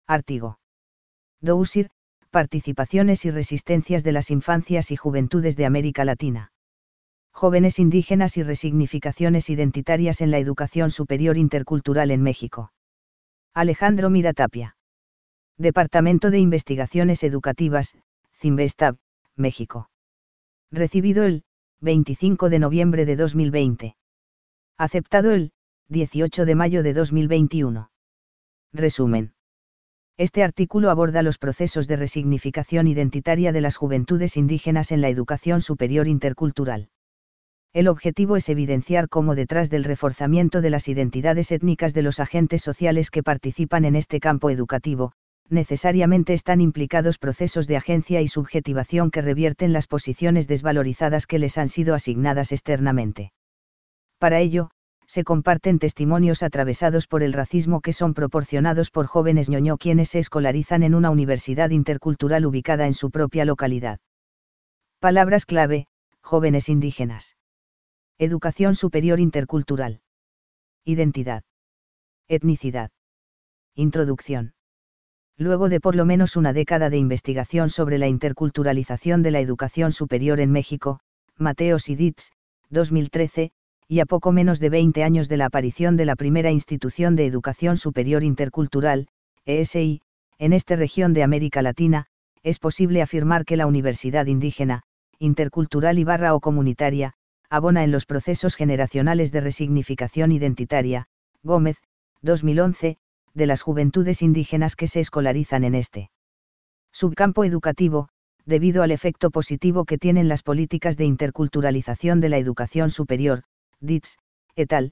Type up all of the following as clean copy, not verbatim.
Artigo. DOUSIR, Participaciones y resistencias de las infancias y juventudes de América Latina. Jóvenes indígenas y resignificaciones identitarias en la educación superior intercultural en México. Alejandro Mira Tapia. Departamento de Investigaciones Educativas, CINVESTAB, México. Recibido el 25 de noviembre de 2020. Aceptado el 18 de mayo de 2021. Resumen. Este artículo aborda los procesos de resignificación identitaria de las juventudes indígenas en la educación superior intercultural. El objetivo es evidenciar cómo detrás del reforzamiento de las identidades étnicas de los agentes sociales que participan en este campo educativo, necesariamente están implicados procesos de agencia y subjetivación que revierten las posiciones desvalorizadas que les han sido asignadas externamente. Para ello, se comparten testimonios atravesados por el racismo que son proporcionados por jóvenes ñoño quienes se escolarizan en una universidad intercultural ubicada en su propia localidad. Palabras clave: jóvenes indígenas. Educación superior intercultural. Identidad. Etnicidad. Introducción. Luego de por lo menos una década de investigación sobre la interculturalización de la educación superior en México, Mateos y Dietz, 2013, y a poco menos de 20 años de la aparición de la primera institución de educación superior intercultural, ESI, en esta región de América Latina, es posible afirmar que la universidad indígena, intercultural y o comunitaria, abona en los procesos generacionales de resignificación identitaria, Gómez, 2011, de las juventudes indígenas que se escolarizan en este subcampo educativo, debido al efecto positivo que tienen las políticas de interculturalización de la educación superior, Dietz, et al.,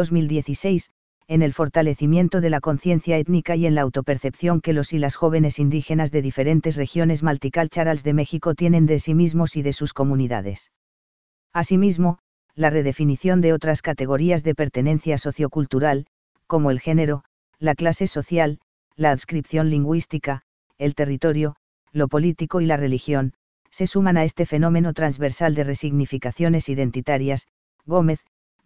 2016, en el fortalecimiento de la conciencia étnica y en la autopercepción que los y las jóvenes indígenas de diferentes regiones multiculturales de México tienen de sí mismos y de sus comunidades. Asimismo, la redefinición de otras categorías de pertenencia sociocultural, como el género, la clase social, la adscripción lingüística, el territorio, lo político y la religión, se suman a este fenómeno transversal de resignificaciones identitarias, Gómez,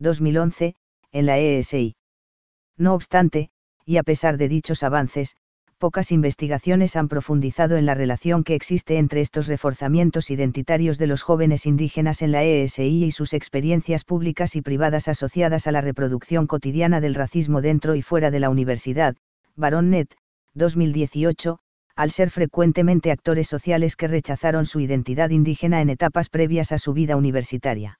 2011, en la ESI. No obstante, y a pesar de dichos avances, pocas investigaciones han profundizado en la relación que existe entre estos reforzamientos identitarios de los jóvenes indígenas en la ESI y sus experiencias públicas y privadas asociadas a la reproducción cotidiana del racismo dentro y fuera de la universidad, Baronnet, 2018, al ser frecuentemente actores sociales que rechazaron su identidad indígena en etapas previas a su vida universitaria.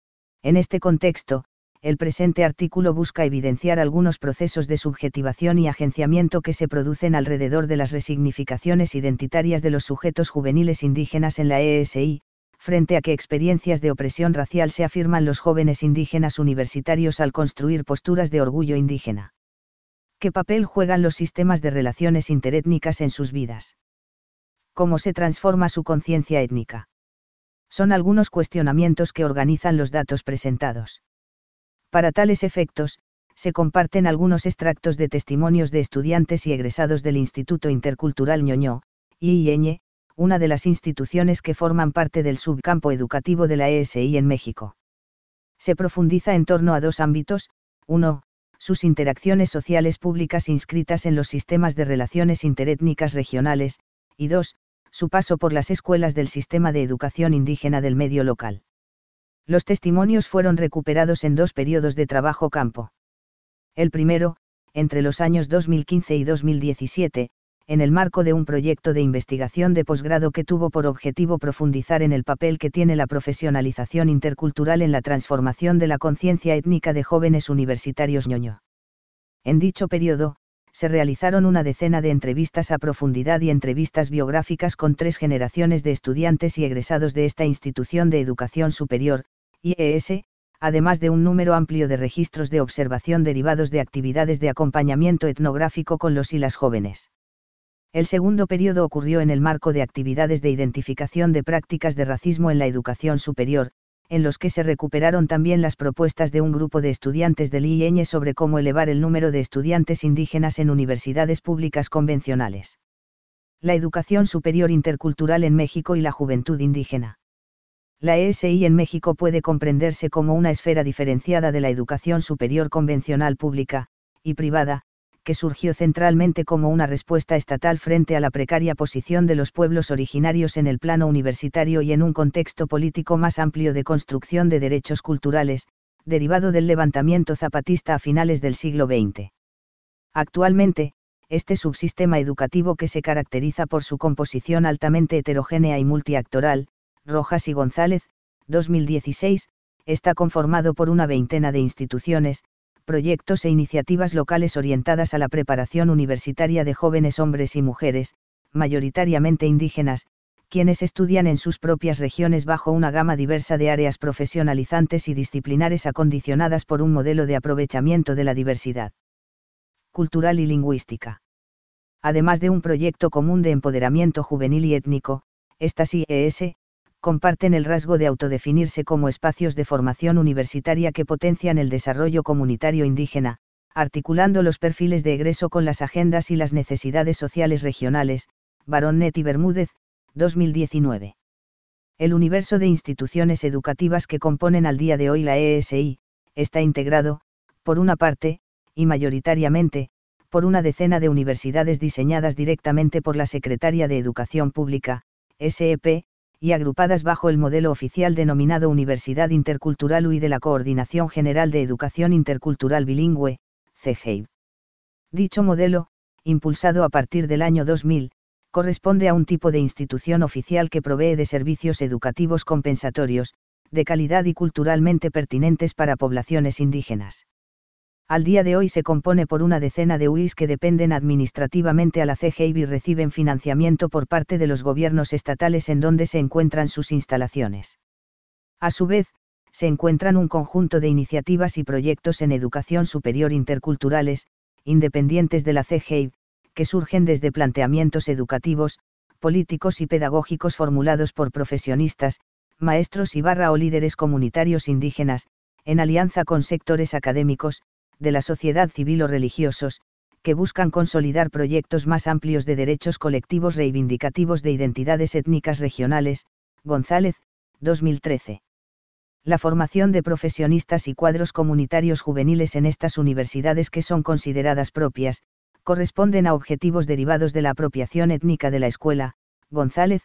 En este contexto, el presente artículo busca evidenciar algunos procesos de subjetivación y agenciamiento que se producen alrededor de las resignificaciones identitarias de los sujetos juveniles indígenas en la ESI, frente a qué experiencias de opresión racial se afirman los jóvenes indígenas universitarios al construir posturas de orgullo indígena. ¿Qué papel juegan los sistemas de relaciones interétnicas en sus vidas? ¿Cómo se transforma su conciencia étnica? Son algunos cuestionamientos que organizan los datos presentados. Para tales efectos, se comparten algunos extractos de testimonios de estudiantes y egresados del Instituto Intercultural Ñoño, IIN, una de las instituciones que forman parte del subcampo educativo de la ESI en México. Se profundiza en torno a dos ámbitos: 1. Sus interacciones sociales públicas inscritas en los sistemas de relaciones interétnicas regionales, y 2. Su paso por las escuelas del sistema de educación indígena del medio local. Los testimonios fueron recuperados en dos periodos de trabajo campo. El primero, entre los años 2015 y 2017, en el marco de un proyecto de investigación de posgrado que tuvo por objetivo profundizar en el papel que tiene la profesionalización intercultural en la transformación de la conciencia étnica de jóvenes universitarios ñoño. En dicho periodo, se realizaron una decena de entrevistas a profundidad y entrevistas biográficas con 3 generaciones de estudiantes y egresados de esta institución de educación superior, IES, además de un número amplio de registros de observación derivados de actividades de acompañamiento etnográfico con los y las jóvenes. El segundo periodo ocurrió en el marco de actividades de identificación de prácticas de racismo en la educación superior, en los que se recuperaron también las propuestas de un grupo de estudiantes del IEN sobre cómo elevar el número de estudiantes indígenas en universidades públicas convencionales. La educación superior intercultural en México y la juventud indígena. La ESI en México puede comprenderse como una esfera diferenciada de la educación superior convencional pública y privada, que surgió centralmente como una respuesta estatal frente a la precaria posición de los pueblos originarios en el plano universitario y en un contexto político más amplio de construcción de derechos culturales, derivado del levantamiento zapatista a finales del siglo XX. Actualmente, este subsistema educativo que se caracteriza por su composición altamente heterogénea y multiactoral, Rojas y González, 2016, está conformado por una veintena de instituciones, proyectos e iniciativas locales orientadas a la preparación universitaria de jóvenes hombres y mujeres, mayoritariamente indígenas, quienes estudian en sus propias regiones bajo una gama diversa de áreas profesionalizantes y disciplinares acondicionadas por un modelo de aprovechamiento de la diversidad cultural y lingüística. Además de un proyecto común de empoderamiento juvenil y étnico, estas IES comparten el rasgo de autodefinirse como espacios de formación universitaria que potencian el desarrollo comunitario indígena, articulando los perfiles de egreso con las agendas y las necesidades sociales regionales. Baronet y Bermúdez, 2019. El universo de instituciones educativas que componen al día de hoy la ESI, está integrado, por una parte, y mayoritariamente, por una decena de universidades diseñadas directamente por la Secretaría de Educación Pública, SEP, y agrupadas bajo el modelo oficial denominado Universidad Intercultural UI de la Coordinación General de Educación Intercultural Bilingüe, CEGEIB. Dicho modelo, impulsado a partir del año 2000, corresponde a un tipo de institución oficial que provee de servicios educativos compensatorios, de calidad y culturalmente pertinentes para poblaciones indígenas. Al día de hoy se compone por una decena de UIs que dependen administrativamente a la CEGEIB y reciben financiamiento por parte de los gobiernos estatales en donde se encuentran sus instalaciones. A su vez, se encuentran un conjunto de iniciativas y proyectos en educación superior interculturales, independientes de la CEGEIB, que surgen desde planteamientos educativos, políticos y pedagógicos formulados por profesionistas, maestros o líderes comunitarios indígenas, en alianza con sectores académicos, de la sociedad civil o religiosos, que buscan consolidar proyectos más amplios de derechos colectivos reivindicativos de identidades étnicas regionales. González, 2013. La formación de profesionistas y cuadros comunitarios juveniles en estas universidades que son consideradas propias, corresponden a objetivos derivados de la apropiación étnica de la escuela. González,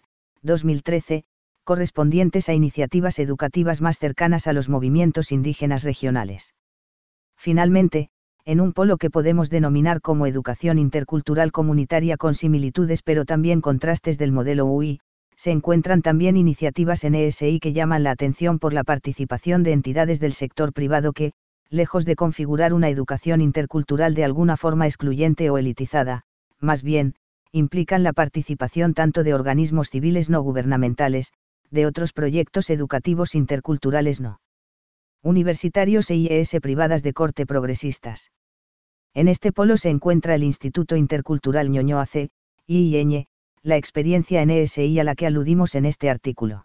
2013, correspondientes a iniciativas educativas más cercanas a los movimientos indígenas regionales. Finalmente, en un polo que podemos denominar como educación intercultural comunitaria con similitudes pero también contrastes del modelo UI, se encuentran también iniciativas en ESI que llaman la atención por la participación de entidades del sector privado que, lejos de configurar una educación intercultural de alguna forma excluyente o elitizada, más bien, implican la participación tanto de organismos civiles no gubernamentales, de otros proyectos educativos interculturales no universitarios e IES privadas de corte progresistas. En este polo se encuentra el Instituto Intercultural Ñoñoace, IIN, la experiencia en ESI a la que aludimos en este artículo.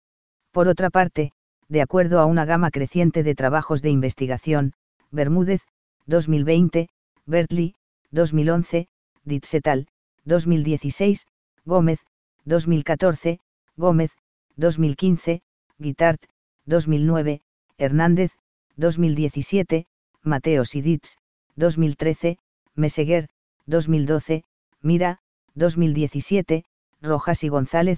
Por otra parte, de acuerdo a una gama creciente de trabajos de investigación, Bermúdez, 2020, Bertley, 2011, Ditz et al., 2016, Gómez, 2014, Gómez, 2015, Guitart, 2009, Hernández, 2017, Mateos y Ditz, 2013, Meseguer, 2012, Mira, 2017, Rojas y González,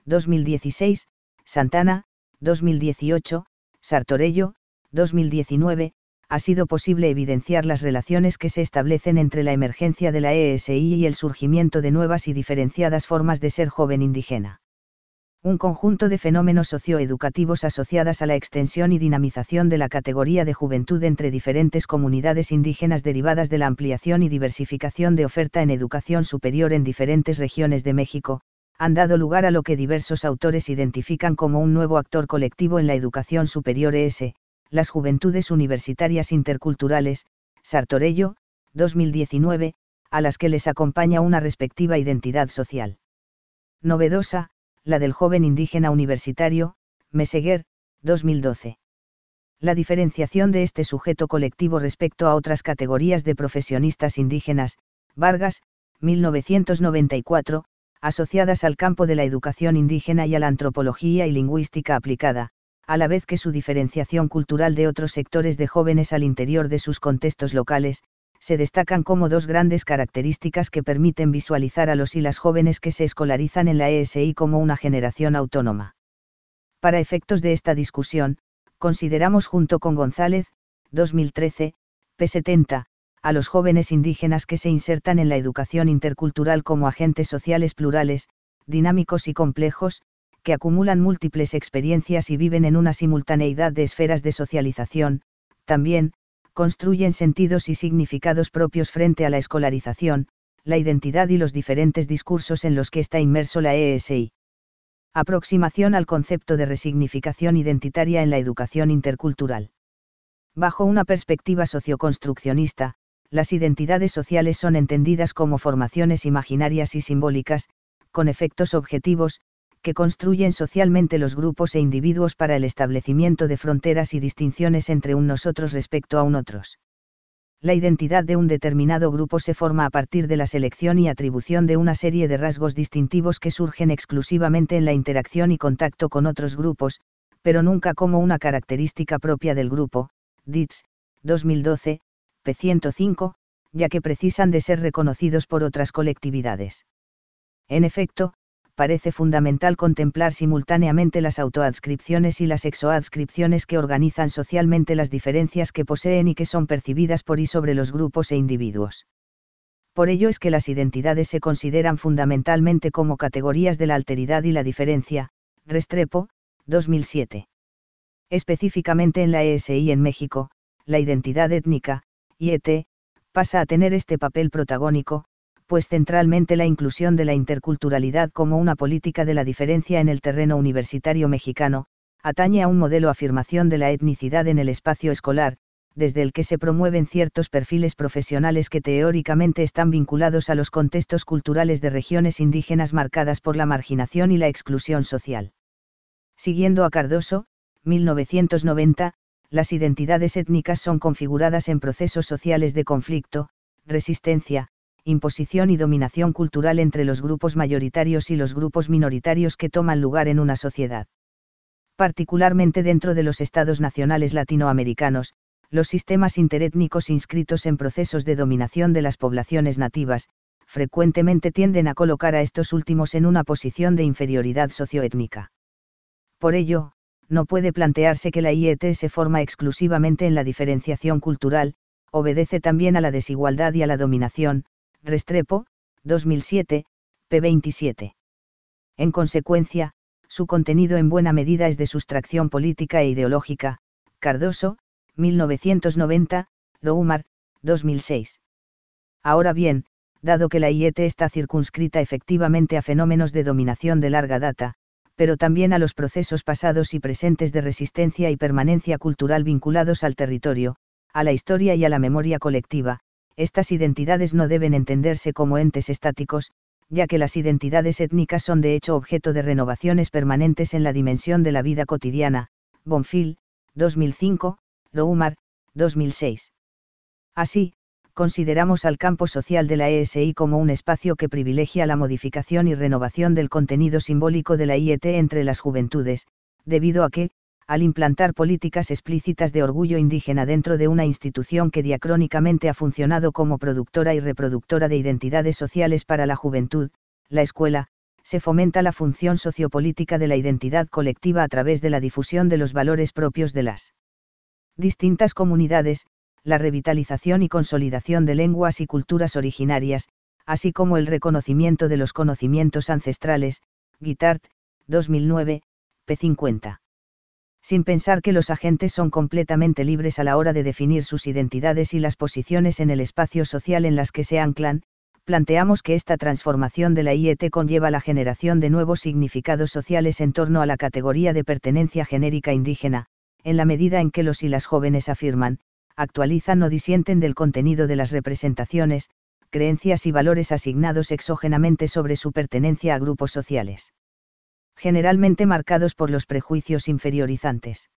2016, Santana, 2018, Sartorello, 2019, ha sido posible evidenciar las relaciones que se establecen entre la emergencia de la ESI y el surgimiento de nuevas y diferenciadas formas de ser joven indígena. Un conjunto de fenómenos socioeducativos asociadas a la extensión y dinamización de la categoría de juventud entre diferentes comunidades indígenas derivadas de la ampliación y diversificación de oferta en educación superior en diferentes regiones de México, han dado lugar a lo que diversos autores identifican como un nuevo actor colectivo en la educación superior las juventudes universitarias interculturales. Sartorello, 2019, a las que les acompaña una respectiva identidad social novedosa, la del joven indígena universitario. Meseguer, 2012. La diferenciación de este sujeto colectivo respecto a otras categorías de profesionistas indígenas. Vargas, 1994, asociadas al campo de la educación indígena y a la antropología y lingüística aplicada, a la vez que su diferenciación cultural de otros sectores de jóvenes al interior de sus contextos locales. se destacan como dos grandes características que permiten visualizar a los y las jóvenes que se escolarizan en la ESI como una generación autónoma. Para efectos de esta discusión, consideramos junto con González, 2013, p. 70, a los jóvenes indígenas que se insertan en la educación intercultural como agentes sociales plurales, dinámicos y complejos, que acumulan múltiples experiencias y viven en una simultaneidad de esferas de socialización, también, construyen sentidos y significados propios frente a la escolarización, la identidad y los diferentes discursos en los que está inmerso la ESI. Aproximación al concepto de resignificación identitaria en la educación intercultural. Bajo una perspectiva socioconstruccionista, las identidades sociales son entendidas como formaciones imaginarias y simbólicas, con efectos objetivos, que construyen socialmente los grupos e individuos para el establecimiento de fronteras y distinciones entre un nosotros respecto a un otros. La identidad de un determinado grupo se forma a partir de la selección y atribución de una serie de rasgos distintivos que surgen exclusivamente en la interacción y contacto con otros grupos, pero nunca como una característica propia del grupo, Dietz, 2012, p. 105, ya que precisan de ser reconocidos por otras colectividades. En efecto, parece fundamental contemplar simultáneamente las autoadscripciones y las exoadscripciones que organizan socialmente las diferencias que poseen y que son percibidas por y sobre los grupos e individuos. Por ello es que las identidades se consideran fundamentalmente como categorías de la alteridad y la diferencia, Restrepo, 2007. Específicamente en la ESI en México, la identidad étnica, IET, pasa a tener este papel protagónico, pues centralmente la inclusión de la interculturalidad como una política de la diferencia en el terreno universitario mexicano, atañe a un modelo afirmación de la etnicidad en el espacio escolar, desde el que se promueven ciertos perfiles profesionales que teóricamente están vinculados a los contextos culturales de regiones indígenas marcadas por la marginación y la exclusión social. Siguiendo a Cardoso, 1990, las identidades étnicas son configuradas en procesos sociales de conflicto, resistencia, imposición y dominación cultural entre los grupos mayoritarios y los grupos minoritarios que toman lugar en una sociedad. Particularmente dentro de los estados nacionales latinoamericanos, los sistemas interétnicos inscritos en procesos de dominación de las poblaciones nativas, frecuentemente tienden a colocar a estos últimos en una posición de inferioridad socioétnica. Por ello, no puede plantearse que la IET se forma exclusivamente en la diferenciación cultural, obedece también a la desigualdad y a la dominación, Restrepo, 2007, p. 27. En consecuencia, su contenido en buena medida es de sustracción política e ideológica, Cardoso, 1990, Roumar, 2006. Ahora bien, dado que la IET está circunscrita efectivamente a fenómenos de dominación de larga data, pero también a los procesos pasados y presentes de resistencia y permanencia cultural vinculados al territorio, a la historia y a la memoria colectiva, estas identidades no deben entenderse como entes estáticos, ya que las identidades étnicas son de hecho objeto de renovaciones permanentes en la dimensión de la vida cotidiana, Bonfil, 2005, Roumar, 2006. Así, consideramos al campo social de la ESI como un espacio que privilegia la modificación y renovación del contenido simbólico de la IET entre las juventudes, debido a que, al implantar políticas explícitas de orgullo indígena dentro de una institución que diacrónicamente ha funcionado como productora y reproductora de identidades sociales para la juventud, la escuela, se fomenta la función sociopolítica de la identidad colectiva a través de la difusión de los valores propios de las distintas comunidades, la revitalización y consolidación de lenguas y culturas originarias, así como el reconocimiento de los conocimientos ancestrales, Guitart, 2009, p. 50. Sin pensar que los agentes son completamente libres a la hora de definir sus identidades y las posiciones en el espacio social en las que se anclan, planteamos que esta transformación de la IET conlleva la generación de nuevos significados sociales en torno a la categoría de pertenencia genérica indígena, en la medida en que los y las jóvenes afirman, actualizan o disienten del contenido de las representaciones, creencias y valores asignados exógenamente sobre su pertenencia a grupos sociales, generalmente marcados por los prejuicios inferiorizantes.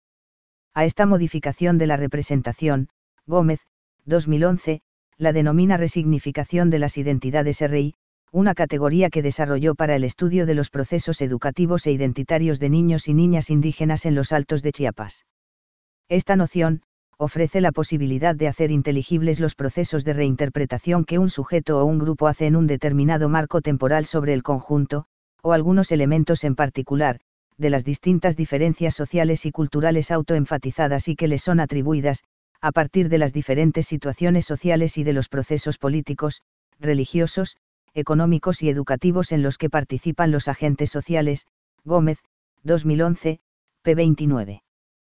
A esta modificación de la representación, Gómez, 2011, la denomina resignificación de las identidades RI, una categoría que desarrolló para el estudio de los procesos educativos e identitarios de niños y niñas indígenas en los Altos de Chiapas. Esta noción, ofrece la posibilidad de hacer inteligibles los procesos de reinterpretación que un sujeto o un grupo hace en un determinado marco temporal sobre el conjunto, o algunos elementos en particular, de las distintas diferencias sociales y culturales autoenfatizadas y que les son atribuidas, a partir de las diferentes situaciones sociales y de los procesos políticos, religiosos, económicos y educativos en los que participan los agentes sociales. Gómez, 2011, p. 29.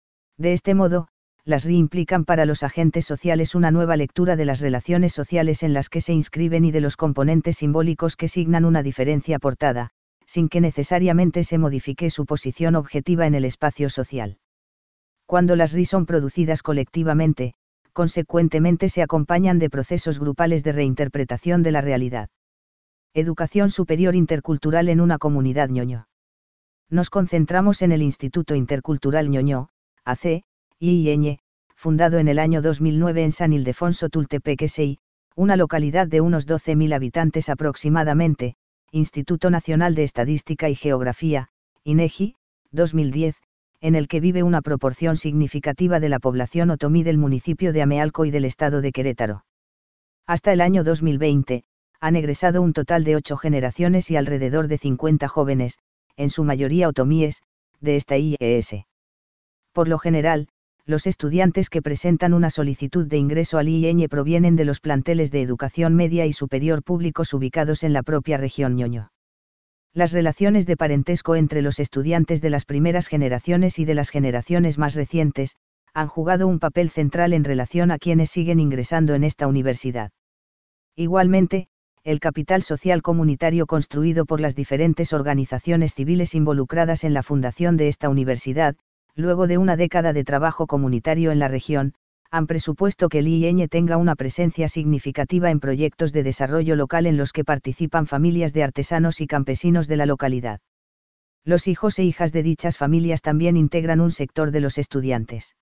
De este modo, las RI implican para los agentes sociales una nueva lectura de las relaciones sociales en las que se inscriben y de los componentes simbólicos que signan una diferencia aportada, sin que necesariamente se modifique su posición objetiva en el espacio social. Cuando las RI son producidas colectivamente, consecuentemente se acompañan de procesos grupales de reinterpretación de la realidad. Educación superior intercultural en una comunidad ñoño. Nos concentramos en el Instituto Intercultural Ñoño, AC, IIN, fundado en el año 2009 en San Ildefonso Tultepec SI, una localidad de unos 12.000 habitantes aproximadamente, Instituto Nacional de Estadística y Geografía, INEGI, 2010, en el que vive una proporción significativa de la población otomí del municipio de Amealco y del estado de Querétaro. Hasta el año 2020, han egresado un total de 8 generaciones y alrededor de 50 jóvenes, en su mayoría otomíes, de esta IES. Por lo general, los estudiantes que presentan una solicitud de ingreso al IEN provienen de los planteles de educación media y superior públicos ubicados en la propia región ñoño. Las relaciones de parentesco entre los estudiantes de las primeras generaciones y de las generaciones más recientes, han jugado un papel central en relación a quienes siguen ingresando en esta universidad. Igualmente, el capital social comunitario construido por las diferentes organizaciones civiles involucradas en la fundación de esta universidad, luego de una década de trabajo comunitario en la región, han presupuesto que el IEN tenga una presencia significativa en proyectos de desarrollo local en los que participan familias de artesanos y campesinos de la localidad. Los hijos e hijas de dichas familias también integran un sector de los estudiantes.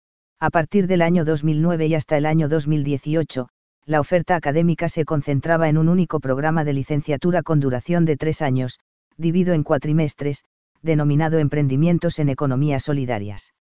A partir del año 2009 y hasta el año 2018, la oferta académica se concentraba en un único programa de licenciatura con duración de 3 años, dividido en cuatrimestres, denominado Emprendimientos en Economías Solidarias.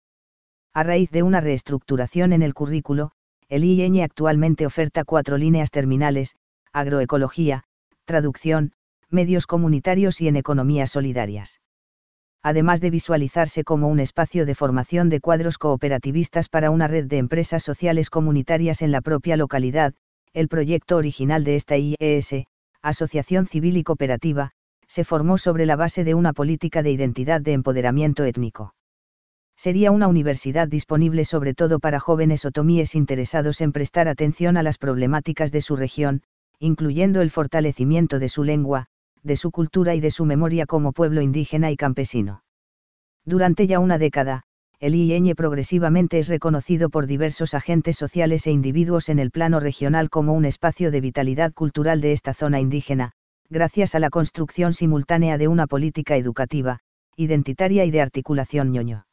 A raíz de una reestructuración en el currículo, el IEN actualmente oferta 4 líneas terminales: agroecología, traducción, medios comunitarios y en economías solidarias. Además de visualizarse como un espacio de formación de cuadros cooperativistas para una red de empresas sociales comunitarias en la propia localidad, el proyecto original de esta IES, Asociación Civil y Cooperativa, se formó sobre la base de una política de identidad de empoderamiento étnico. Sería una universidad disponible sobre todo para jóvenes otomíes interesados en prestar atención a las problemáticas de su región, incluyendo el fortalecimiento de su lengua, de su cultura y de su memoria como pueblo indígena y campesino. Durante ya una década, el IEN progresivamente es reconocido por diversos agentes sociales e individuos en el plano regional como un espacio de vitalidad cultural de esta zona indígena, gracias a la construcción simultánea de una política educativa, identitaria y de articulación ñoño.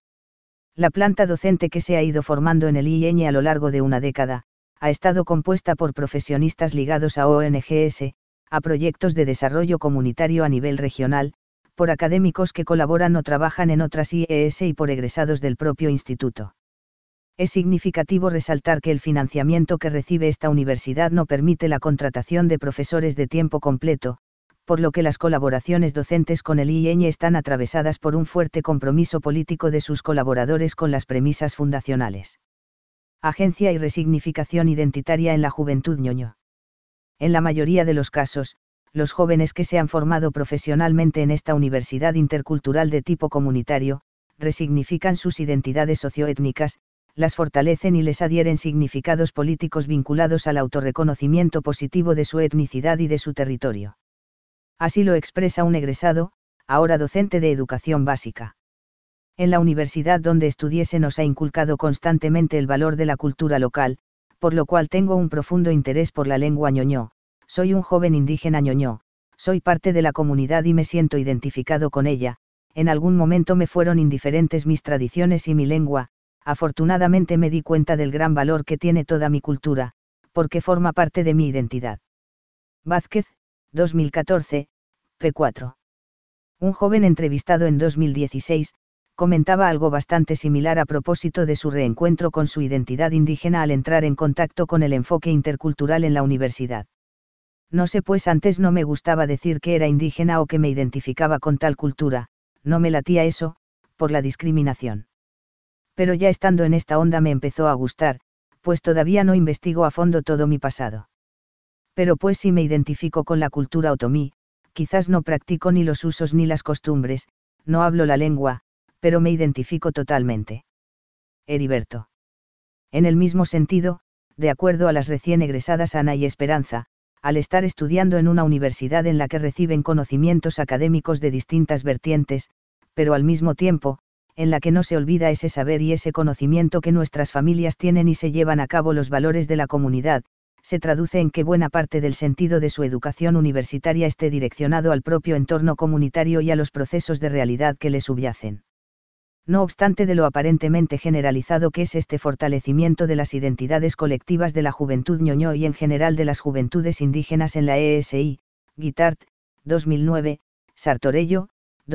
La planta docente que se ha ido formando en el IEN a lo largo de una década, ha estado compuesta por profesionistas ligados a ONGs, a proyectos de desarrollo comunitario a nivel regional, por académicos que colaboran o trabajan en otras IES y por egresados del propio instituto. Es significativo resaltar que el financiamiento que recibe esta universidad no permite la contratación de profesores de tiempo completo, por lo que las colaboraciones docentes con el IEN están atravesadas por un fuerte compromiso político de sus colaboradores con las premisas fundacionales. Agencia y resignificación identitaria en la juventud ñoño. En la mayoría de los casos, los jóvenes que se han formado profesionalmente en esta universidad intercultural de tipo comunitario, resignifican sus identidades socioétnicas, las fortalecen y les adhieren significados políticos vinculados al autorreconocimiento positivo de su etnicidad y de su territorio. Así lo expresa un egresado, ahora docente de educación básica. En la universidad donde estudié se nos ha inculcado constantemente el valor de la cultura local, por lo cual tengo un profundo interés por la lengua ñoño. Soy un joven indígena ñoño, soy parte de la comunidad y me siento identificado con ella. En algún momento me fueron indiferentes mis tradiciones y mi lengua, afortunadamente me di cuenta del gran valor que tiene toda mi cultura, porque forma parte de mi identidad. Vázquez, 2014, p. 4. Un joven entrevistado en 2016, Comentaba algo bastante similar a propósito de su reencuentro con su identidad indígena al entrar en contacto con el enfoque intercultural en la universidad. No sé, pues antes no me gustaba decir que era indígena o que me identificaba con tal cultura, no me latía eso, por la discriminación. Pero ya estando en esta onda me empezó a gustar, pues todavía no investigo a fondo todo mi pasado. Pero pues si me identifico con la cultura otomí, quizás no practico ni los usos ni las costumbres, no hablo la lengua, pero me identifico totalmente. Heriberto. En el mismo sentido, de acuerdo a las recién egresadas Ana y Esperanza, al estar estudiando en una universidad en la que reciben conocimientos académicos de distintas vertientes, pero al mismo tiempo, en la que no se olvida ese saber y ese conocimiento que nuestras familias tienen y se llevan a cabo los valores de la comunidad, se traduce en que buena parte del sentido de su educación universitaria esté direccionado al propio entorno comunitario y a los procesos de realidad que le subyacen. No obstante de lo aparentemente generalizado que es este fortalecimiento de las identidades colectivas de la juventud ñoño y en general de las juventudes indígenas en la ESI, Guitart, 2009, Sartorello,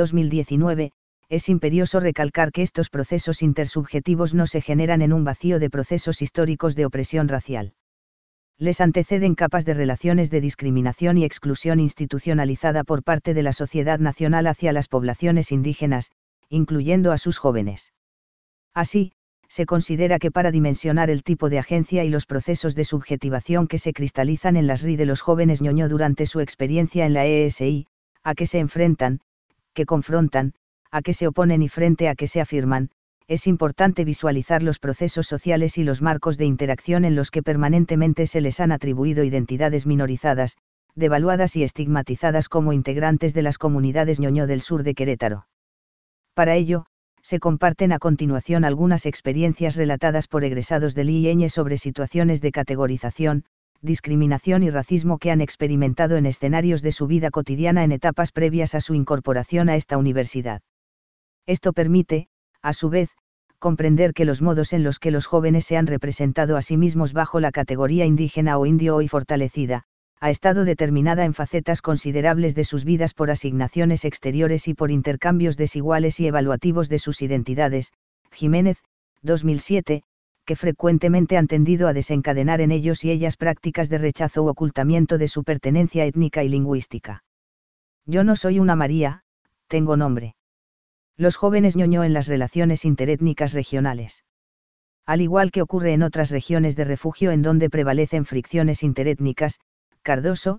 2019, es imperioso recalcar que estos procesos intersubjetivos no se generan en un vacío de procesos históricos de opresión racial. Les anteceden capas de relaciones de discriminación y exclusión institucionalizada por parte de la sociedad nacional hacia las poblaciones indígenas, incluyendo a sus jóvenes. Así, se considera que para dimensionar el tipo de agencia y los procesos de subjetivación que se cristalizan en las RI de los jóvenes ñoño durante su experiencia en la ESI, a que se enfrentan, que confrontan, a que se oponen y frente a que se afirman, es importante visualizar los procesos sociales y los marcos de interacción en los que permanentemente se les han atribuido identidades minorizadas, devaluadas y estigmatizadas como integrantes de las comunidades ñoño del sur de Querétaro. Para ello, se comparten a continuación algunas experiencias relatadas por egresados del IEñe sobre situaciones de categorización, discriminación y racismo que han experimentado en escenarios de su vida cotidiana en etapas previas a su incorporación a esta universidad. Esto permite, a su vez, comprender que los modos en los que los jóvenes se han representado a sí mismos bajo la categoría indígena o indio hoy fortalecida, ha estado determinada en facetas considerables de sus vidas por asignaciones exteriores y por intercambios desiguales y evaluativos de sus identidades, Jiménez, 2007, que frecuentemente han tendido a desencadenar en ellos y ellas prácticas de rechazo u ocultamiento de su pertenencia étnica y lingüística. Yo no soy una María, tengo nombre. Los jóvenes ñoño en las relaciones interétnicas regionales. Al igual que ocurre en otras regiones de refugio en donde prevalecen fricciones interétnicas, Cardoso,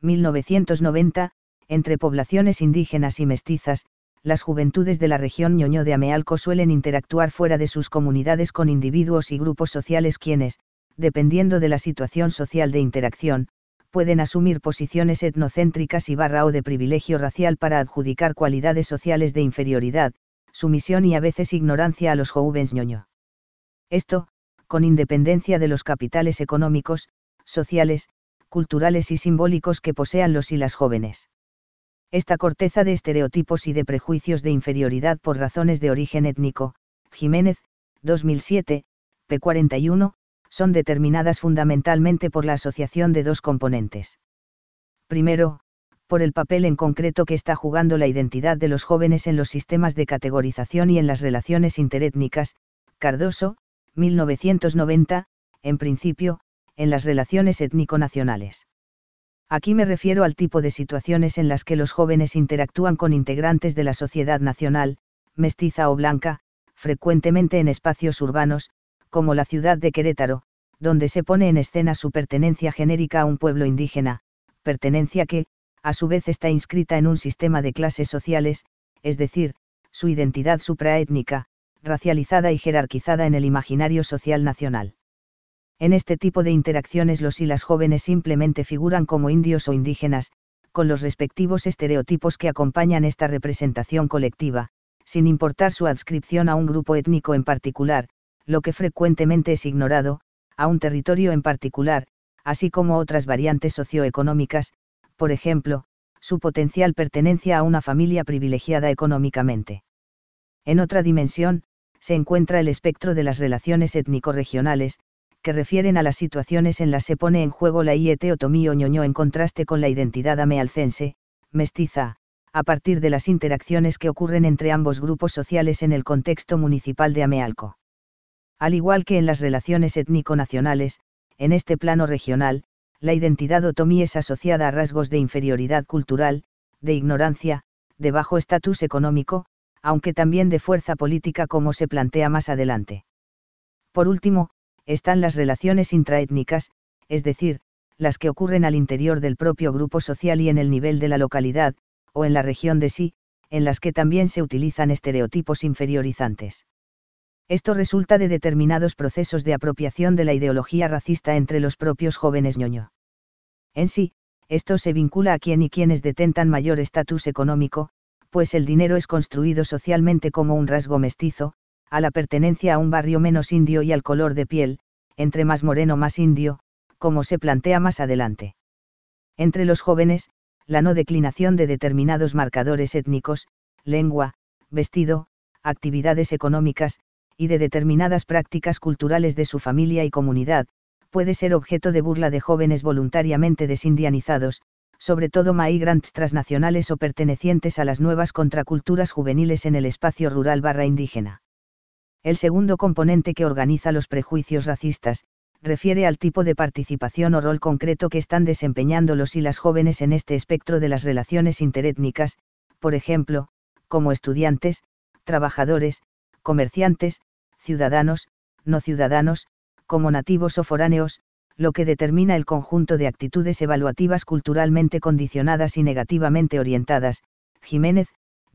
1990, entre poblaciones indígenas y mestizas, las juventudes de la región ñoño de Amealco suelen interactuar fuera de sus comunidades con individuos y grupos sociales quienes, dependiendo de la situación social de interacción, pueden asumir posiciones etnocéntricas y o de privilegio racial para adjudicar cualidades sociales de inferioridad, sumisión y a veces ignorancia a los jóvenes ñoño. Esto, con independencia de los capitales económicos, sociales, culturales y simbólicos que posean los y las jóvenes. Esta corteza de estereotipos y de prejuicios de inferioridad por razones de origen étnico, Jiménez, 2007, p. 41, son determinadas fundamentalmente por la asociación de dos componentes. Primero, por el papel en concreto que está jugando la identidad de los jóvenes en los sistemas de categorización y en las relaciones interétnicas, Cardoso, 1990, en principio, en las relaciones étnico-nacionales. Aquí me refiero al tipo de situaciones en las que los jóvenes interactúan con integrantes de la sociedad nacional, mestiza o blanca, frecuentemente en espacios urbanos, como la ciudad de Querétaro, donde se pone en escena su pertenencia genérica a un pueblo indígena, pertenencia que, a su vez está inscrita en un sistema de clases sociales, es decir, su identidad supraétnica, racializada y jerarquizada en el imaginario social nacional. En este tipo de interacciones los y las jóvenes simplemente figuran como indios o indígenas, con los respectivos estereotipos que acompañan esta representación colectiva, sin importar su adscripción a un grupo étnico en particular, lo que frecuentemente es ignorado, a un territorio en particular, así como otras variantes socioeconómicas, por ejemplo, su potencial pertenencia a una familia privilegiada económicamente. En otra dimensión, se encuentra el espectro de las relaciones étnico-regionales, que refieren a las situaciones en las se pone en juego la IET otomí o ñoño en contraste con la identidad amealcense, mestiza, a partir de las interacciones que ocurren entre ambos grupos sociales en el contexto municipal de Amealco. Al igual que en las relaciones étnico-nacionales, en este plano regional, la identidad otomí es asociada a rasgos de inferioridad cultural, de ignorancia, de bajo estatus económico, aunque también de fuerza política como se plantea más adelante. Por último, están las relaciones intraétnicas, es decir, las que ocurren al interior del propio grupo social y en el nivel de la localidad, o en la región de sí, en las que también se utilizan estereotipos inferiorizantes. Esto resulta de determinados procesos de apropiación de la ideología racista entre los propios jóvenes ñoño. En sí, esto se vincula a quién y quienes detentan mayor estatus económico, pues el dinero es construido socialmente como un rasgo mestizo, a la pertenencia a un barrio menos indio y al color de piel, entre más moreno más indio, como se plantea más adelante. Entre los jóvenes, la no declinación de determinados marcadores étnicos, lengua, vestido, actividades económicas, y de determinadas prácticas culturales de su familia y comunidad, puede ser objeto de burla de jóvenes voluntariamente desindianizados, sobre todo migrants transnacionales o pertenecientes a las nuevas contraculturas juveniles en el espacio rural/indígena. El segundo componente que organiza los prejuicios racistas, refiere al tipo de participación o rol concreto que están desempeñando los y las jóvenes en este espectro de las relaciones interétnicas, por ejemplo, como estudiantes, trabajadores, comerciantes, ciudadanos, no ciudadanos, como nativos o foráneos, lo que determina el conjunto de actitudes evaluativas culturalmente condicionadas y negativamente orientadas. Jiménez,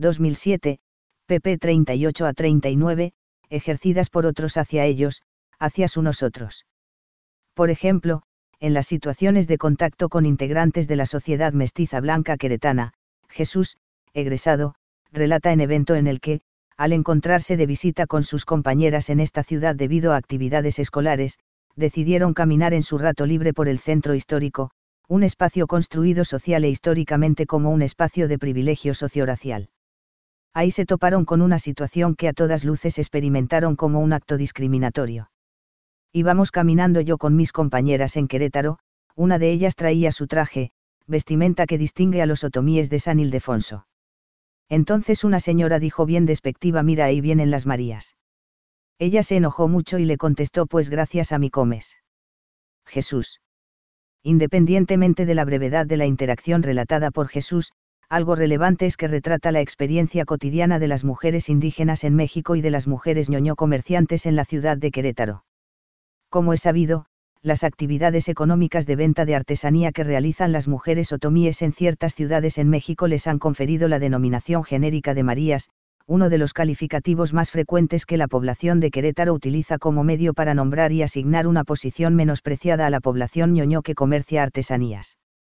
2007, pp 38 a 39, ejercidas por otros hacia ellos, hacia su nosotros. Por ejemplo, en las situaciones de contacto con integrantes de la sociedad mestiza blanca queretana, Jesús, egresado, relata en evento en el que, al encontrarse de visita con sus compañeras en esta ciudad debido a actividades escolares, decidieron caminar en su rato libre por el centro histórico, un espacio construido social e históricamente como un espacio de privilegio socioracial. Ahí se toparon con una situación que a todas luces experimentaron como un acto discriminatorio. Íbamos caminando yo con mis compañeras en Querétaro, una de ellas traía su traje, vestimenta que distingue a los otomíes de San Ildefonso. Entonces una señora dijo bien despectiva: mira, ahí vienen las Marías. Ella se enojó mucho y le contestó: pues gracias a mí comes. Jesús. Independientemente de la brevedad de la interacción relatada por Jesús, algo relevante es que retrata la experiencia cotidiana de las mujeres indígenas en México y de las mujeres ñoño comerciantes en la ciudad de Querétaro. Como es sabido, las actividades económicas de venta de artesanía que realizan las mujeres otomíes en ciertas ciudades en México les han conferido la denominación genérica de Marías, uno de los calificativos más frecuentes que la población de Querétaro utiliza como medio para nombrar y asignar una posición menospreciada a la población ñoño que comercia artesanías.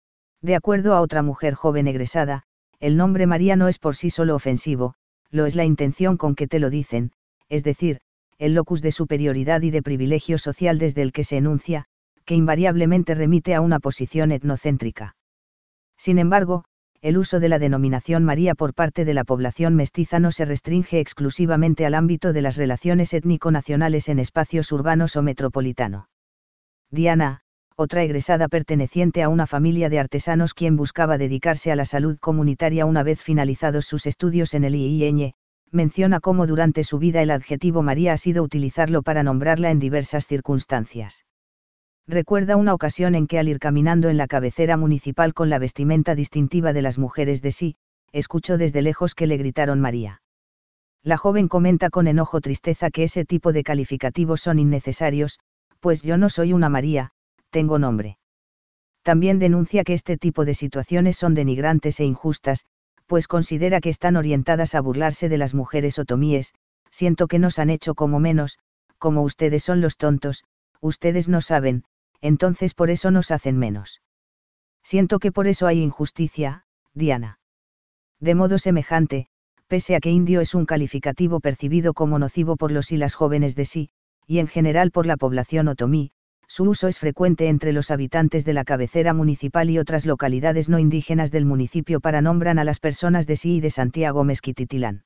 De acuerdo a otra mujer joven egresada, el nombre María no es por sí solo ofensivo, lo es la intención con que te lo dicen, es decir, el locus de superioridad y de privilegio social desde el que se enuncia, que invariablemente remite a una posición etnocéntrica. Sin embargo, el uso de la denominación María por parte de la población mestiza no se restringe exclusivamente al ámbito de las relaciones étnico-nacionales en espacios urbanos o metropolitano. Diana, otra egresada perteneciente a una familia de artesanos quien buscaba dedicarse a la salud comunitaria una vez finalizados sus estudios en el IIN, menciona cómo durante su vida el adjetivo María ha sido utilizarlo para nombrarla en diversas circunstancias. Recuerda una ocasión en que al ir caminando en la cabecera municipal con la vestimenta distintiva de las mujeres de sí, escuchó desde lejos que le gritaron María. La joven comenta con enojo tristeza que ese tipo de calificativos son innecesarios, pues yo no soy una María, tengo nombre. También denuncia que este tipo de situaciones son denigrantes e injustas, pues considera que están orientadas a burlarse de las mujeres otomíes. Siento que nos han hecho como menos, como ustedes son los tontos, ustedes no saben, entonces por eso nos hacen menos. Siento que por eso hay injusticia, Diana. De modo semejante, pese a que indio es un calificativo percibido como nocivo por los y las jóvenes de sí, y en general por la población otomí, su uso es frecuente entre los habitantes de la cabecera municipal y otras localidades no indígenas del municipio para nombrar a las personas de sí y de Santiago Mezquititlán.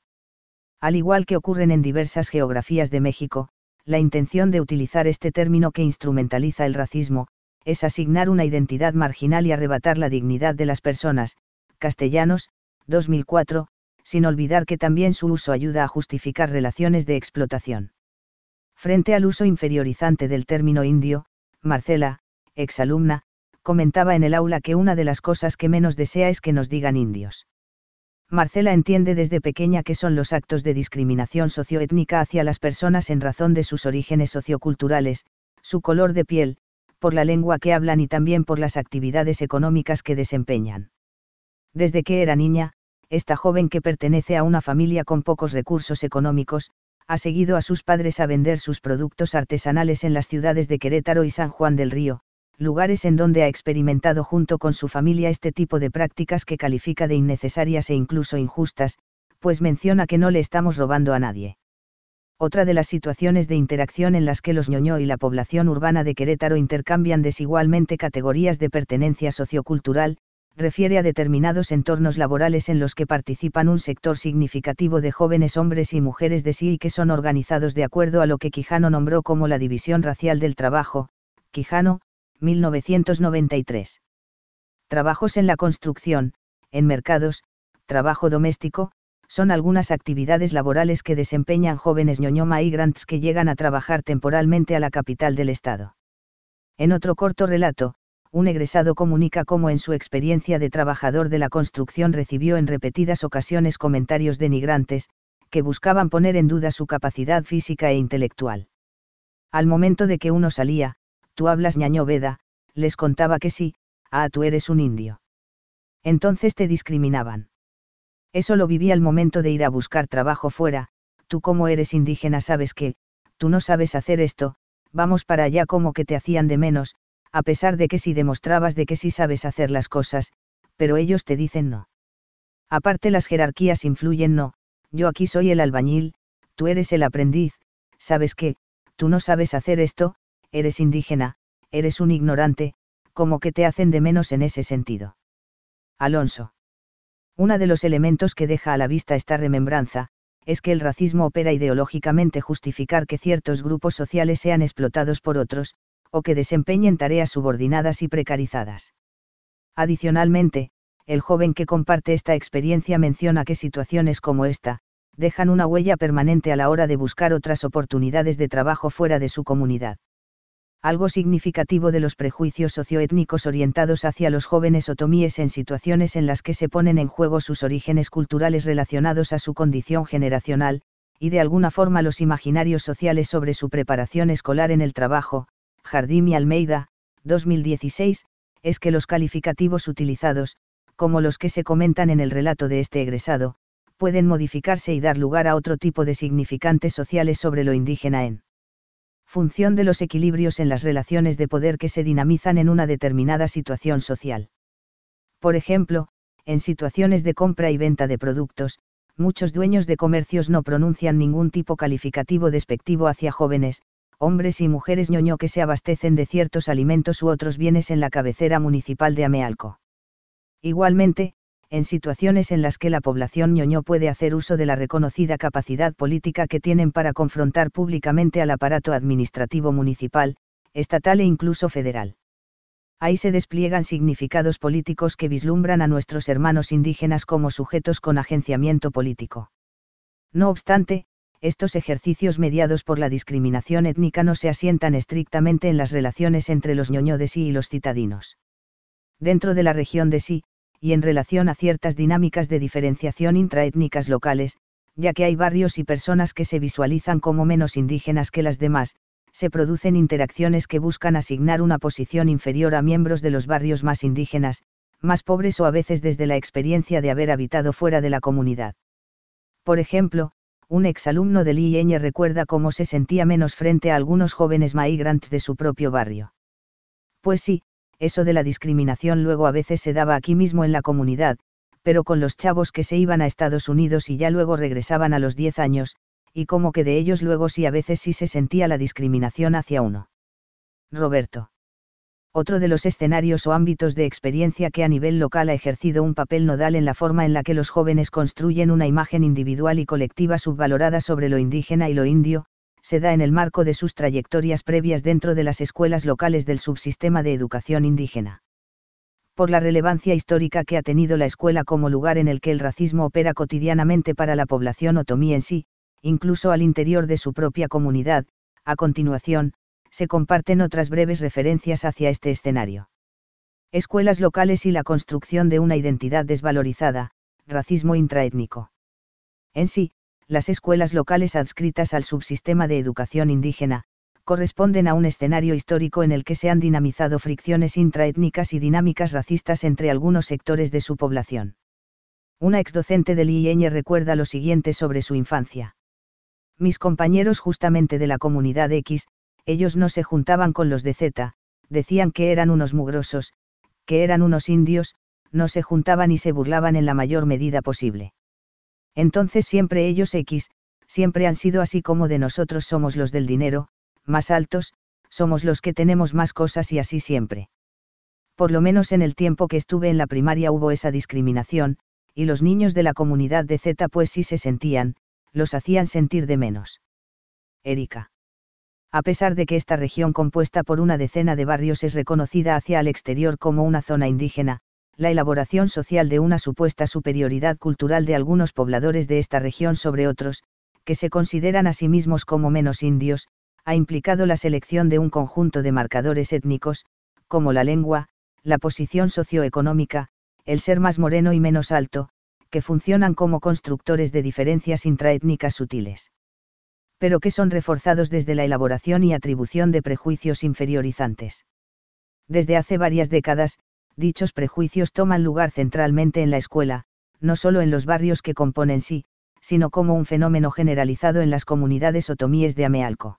Al igual que ocurren en diversas geografías de México, la intención de utilizar este término que instrumentaliza el racismo, es asignar una identidad marginal y arrebatar la dignidad de las personas, castellanos, 2004, sin olvidar que también su uso ayuda a justificar relaciones de explotación. Frente al uso inferiorizante del término indio, Marcela, exalumna, comentaba en el aula que una de las cosas que menos desea es que nos digan indios. Marcela entiende desde pequeña que son los actos de discriminación socioétnica hacia las personas en razón de sus orígenes socioculturales, su color de piel, por la lengua que hablan y también por las actividades económicas que desempeñan. Desde que era niña, esta joven que pertenece a una familia con pocos recursos económicos, ha seguido a sus padres a vender sus productos artesanales en las ciudades de Querétaro y San Juan del Río, lugares en donde ha experimentado junto con su familia este tipo de prácticas que califica de innecesarias e incluso injustas, pues menciona que no le estamos robando a nadie. Otra de las situaciones de interacción en las que los ñoño y la población urbana de Querétaro intercambian desigualmente categorías de pertenencia sociocultural, refiere a determinados entornos laborales en los que participan un sector significativo de jóvenes hombres y mujeres de sí y que son organizados de acuerdo a lo que Quijano nombró como la división racial del trabajo, Quijano, 1993. Trabajos en la construcción, en mercados, trabajo doméstico, son algunas actividades laborales que desempeñan jóvenes ñoño migrants que llegan a trabajar temporalmente a la capital del estado. En otro corto relato, un egresado comunica cómo en su experiencia de trabajador de la construcción recibió en repetidas ocasiones comentarios denigrantes, que buscaban poner en duda su capacidad física e intelectual. Al momento de que uno salía, tú hablas ñaño Veda, les contaba que sí, tú eres un indio. Entonces te discriminaban. Eso lo viví al momento de ir a buscar trabajo fuera, tú como eres indígena sabes que, tú no sabes hacer esto, vamos para allá como que te hacían de menos, a pesar de que sí demostrabas de que sí sabes hacer las cosas, pero ellos te dicen no. Aparte las jerarquías influyen no, yo aquí soy el albañil, tú eres el aprendiz, sabes que, tú no sabes hacer esto, eres indígena, eres un ignorante, como que te hacen de menos en ese sentido. Alonso. Uno de los elementos que deja a la vista esta remembranza, es que el racismo opera ideológicamente justificar que ciertos grupos sociales sean explotados por otros, o que desempeñen tareas subordinadas y precarizadas. Adicionalmente, el joven que comparte esta experiencia menciona que situaciones como esta, dejan una huella permanente a la hora de buscar otras oportunidades de trabajo fuera de su comunidad. Algo significativo de los prejuicios socioétnicos orientados hacia los jóvenes otomíes en situaciones en las que se ponen en juego sus orígenes culturales relacionados a su condición generacional, y de alguna forma los imaginarios sociales sobre su preparación escolar en el trabajo, Jardim y Almeida, 2016, es que los calificativos utilizados, como los que se comentan en el relato de este egresado, pueden modificarse y dar lugar a otro tipo de significantes sociales sobre lo indígena en función de los equilibrios en las relaciones de poder que se dinamizan en una determinada situación social. Por ejemplo, en situaciones de compra y venta de productos, muchos dueños de comercios no pronuncian ningún tipo calificativo despectivo hacia jóvenes, hombres y mujeres ñoño que se abastecen de ciertos alimentos u otros bienes en la cabecera municipal de Amealco. Igualmente, en situaciones en las que la población ñoño puede hacer uso de la reconocida capacidad política que tienen para confrontar públicamente al aparato administrativo municipal, estatal e incluso federal. Ahí se despliegan significados políticos que vislumbran a nuestros hermanos indígenas como sujetos con agenciamiento político. No obstante, estos ejercicios mediados por la discriminación étnica no se asientan estrictamente en las relaciones entre los ñoño de sí y los citadinos. Dentro de la región de sí, y en relación a ciertas dinámicas de diferenciación intraétnicas locales, ya que hay barrios y personas que se visualizan como menos indígenas que las demás, se producen interacciones que buscan asignar una posición inferior a miembros de los barrios más indígenas, más pobres o a veces desde la experiencia de haber habitado fuera de la comunidad. Por ejemplo, un exalumno del IEñ recuerda cómo se sentía menos frente a algunos jóvenes migrants de su propio barrio. Pues sí, eso de la discriminación luego a veces se daba aquí mismo en la comunidad, pero con los chavos que se iban a Estados Unidos y ya luego regresaban a los 10 años, y como que de ellos luego sí a veces sí se sentía la discriminación hacia uno. Roberto. Otro de los escenarios o ámbitos de experiencia que a nivel local ha ejercido un papel nodal en la forma en la que los jóvenes construyen una imagen individual y colectiva subvalorada sobre lo indígena y lo indio, se da en el marco de sus trayectorias previas dentro de las escuelas locales del subsistema de educación indígena. por la relevancia histórica que ha tenido la escuela como lugar en el que el racismo opera cotidianamente para la población otomí en sí, incluso al interior de su propia comunidad. A continuación, se comparten otras breves referencias hacia este escenario. Escuelas locales y la construcción de una identidad desvalorizada, racismo intraétnico. En sí, las escuelas locales adscritas al subsistema de educación indígena, corresponden a un escenario histórico en el que se han dinamizado fricciones intraétnicas y dinámicas racistas entre algunos sectores de su población. Una exdocente del IEñ recuerda lo siguiente sobre su infancia. Mis compañeros justamente de la comunidad X, ellos no se juntaban con los de Z, decían que eran unos mugrosos, que eran unos indios, no se juntaban y se burlaban en la mayor medida posible. Entonces siempre ellos X, siempre han sido así como de nosotros somos los del dinero, más altos, somos los que tenemos más cosas y así siempre. Por lo menos en el tiempo que estuve en la primaria hubo esa discriminación, y los niños de la comunidad de Z pues sí se sentían, los hacían sentir de menos. Erika. A pesar de que esta región compuesta por una decena de barrios es reconocida hacia el exterior como una zona indígena, la elaboración social de una supuesta superioridad cultural de algunos pobladores de esta región sobre otros, que se consideran a sí mismos como menos indios, ha implicado la selección de un conjunto de marcadores étnicos, como la lengua, la posición socioeconómica, el ser más moreno y menos alto, que funcionan como constructores de diferencias intraétnicas sutiles. Pero que son reforzados desde la elaboración y atribución de prejuicios inferiorizantes. Desde hace varias décadas, dichos prejuicios toman lugar centralmente en la escuela, no solo en los barrios que componen sí, sino como un fenómeno generalizado en las comunidades otomíes de Amealco.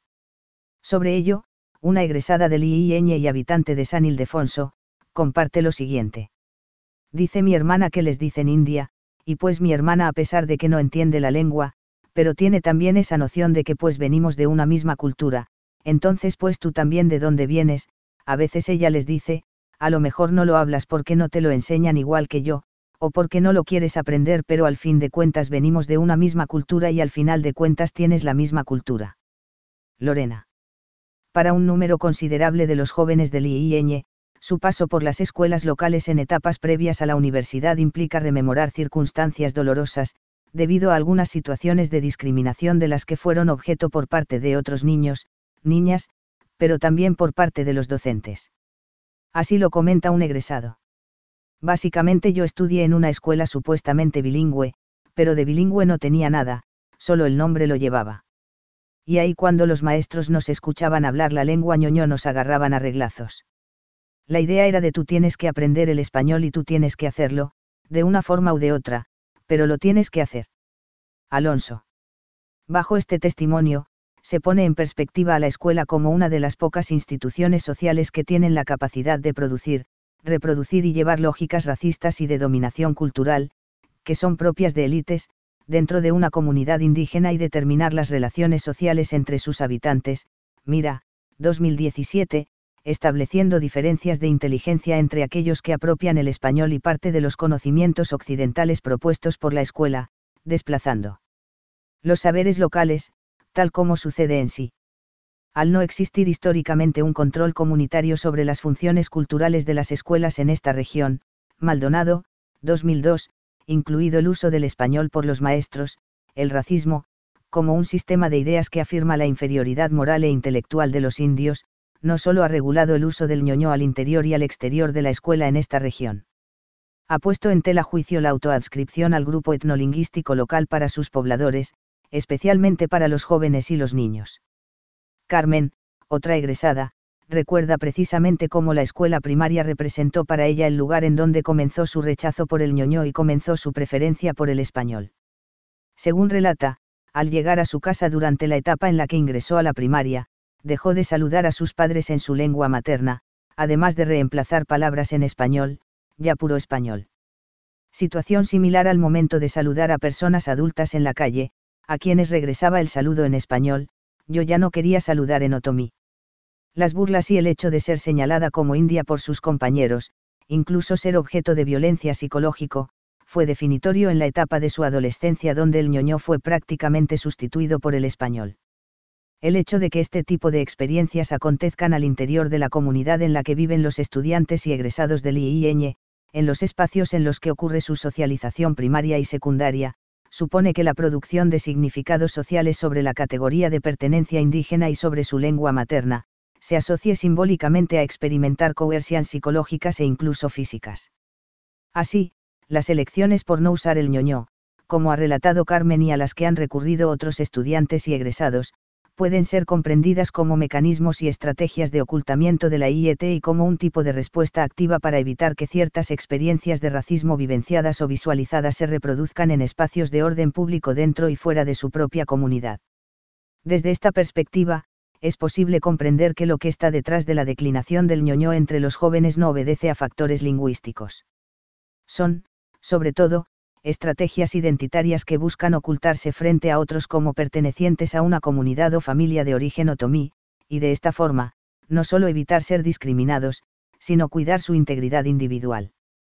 Sobre ello, una egresada del IEñ y habitante de San Ildefonso, comparte lo siguiente. Dice mi hermana que les dicen India, y pues mi hermana a pesar de que no entiende la lengua, pero tiene también esa noción de que pues venimos de una misma cultura, entonces pues tú también de dónde vienes, a veces ella les dice, a lo mejor no lo hablas porque no te lo enseñan igual que yo, o porque no lo quieres aprender pero al fin de cuentas venimos de una misma cultura y al final de cuentas tienes la misma cultura. Lorena. Para un número considerable de los jóvenes del IEñ, su paso por las escuelas locales en etapas previas a la universidad implica rememorar circunstancias dolorosas, debido a algunas situaciones de discriminación de las que fueron objeto por parte de otros niños, niñas, pero también por parte de los docentes. Así lo comenta un egresado. Básicamente yo estudié en una escuela supuestamente bilingüe, pero de bilingüe no tenía nada, solo el nombre lo llevaba. Y ahí cuando los maestros nos escuchaban hablar la lengua ñoño nos agarraban a reglazos. La idea era de tú tienes que aprender el español y tú tienes que hacerlo, de una forma u de otra, pero lo tienes que hacer. Alonso. Bajo este testimonio, se pone en perspectiva a la escuela como una de las pocas instituciones sociales que tienen la capacidad de producir, reproducir y llevar lógicas racistas y de dominación cultural, que son propias de élites, dentro de una comunidad indígena y determinar las relaciones sociales entre sus habitantes. Mira, 2017, estableciendo diferencias de inteligencia entre aquellos que apropian el español y parte de los conocimientos occidentales propuestos por la escuela, desplazando los saberes locales, tal como sucede en sí. Al no existir históricamente un control comunitario sobre las funciones culturales de las escuelas en esta región, Maldonado, 2002, incluido el uso del español por los maestros, el racismo, como un sistema de ideas que afirma la inferioridad moral e intelectual de los indios, no solo ha regulado el uso del ñoño al interior y al exterior de la escuela en esta región. Ha puesto en tela juicio la autoadscripción al grupo etnolingüístico local para sus pobladores, especialmente para los jóvenes y los niños. Carmen, otra egresada, recuerda precisamente cómo la escuela primaria representó para ella el lugar en donde comenzó su rechazo por el ñoño y comenzó su preferencia por el español. Según relata, al llegar a su casa durante la etapa en la que ingresó a la primaria, dejó de saludar a sus padres en su lengua materna, además de reemplazar palabras en español, ya puro español. Situación similar al momento de saludar a personas adultas en la calle, a quienes regresaba el saludo en español, yo ya no quería saludar en otomí. Las burlas y el hecho de ser señalada como india por sus compañeros, incluso ser objeto de violencia psicológico, fue definitorio en la etapa de su adolescencia donde el ñoño fue prácticamente sustituido por el español. El hecho de que este tipo de experiencias acontezcan al interior de la comunidad en la que viven los estudiantes y egresados del IEñ, en los espacios en los que ocurre su socialización primaria y secundaria, supone que la producción de significados sociales sobre la categoría de pertenencia indígena y sobre su lengua materna, se asocie simbólicamente a experimentar coerciones psicológicas e incluso físicas. Así, las elecciones por no usar el ñoñó, como ha relatado Carmen y a las que han recurrido otros estudiantes y egresados, pueden ser comprendidas como mecanismos y estrategias de ocultamiento de la IET y como un tipo de respuesta activa para evitar que ciertas experiencias de racismo vivenciadas o visualizadas se reproduzcan en espacios de orden público dentro y fuera de su propia comunidad. Desde esta perspectiva, es posible comprender que lo que está detrás de la declinación del ñoñó entre los jóvenes no obedece a factores lingüísticos. Son, sobre todo, estrategias identitarias que buscan ocultarse frente a otros como pertenecientes a una comunidad o familia de origen otomí, y de esta forma, no solo evitar ser discriminados, sino cuidar su integridad individual.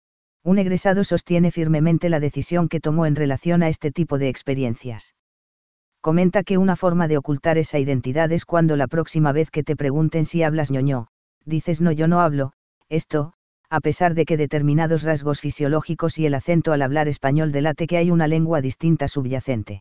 Un egresado sostiene firmemente la decisión que tomó en relación a este tipo de experiencias. Comenta que una forma de ocultar esa identidad es cuando la próxima vez que te pregunten si hablas ñoñó, dices no, yo no hablo esto, a pesar de que determinados rasgos fisiológicos y el acento al hablar español delate que hay una lengua distinta subyacente.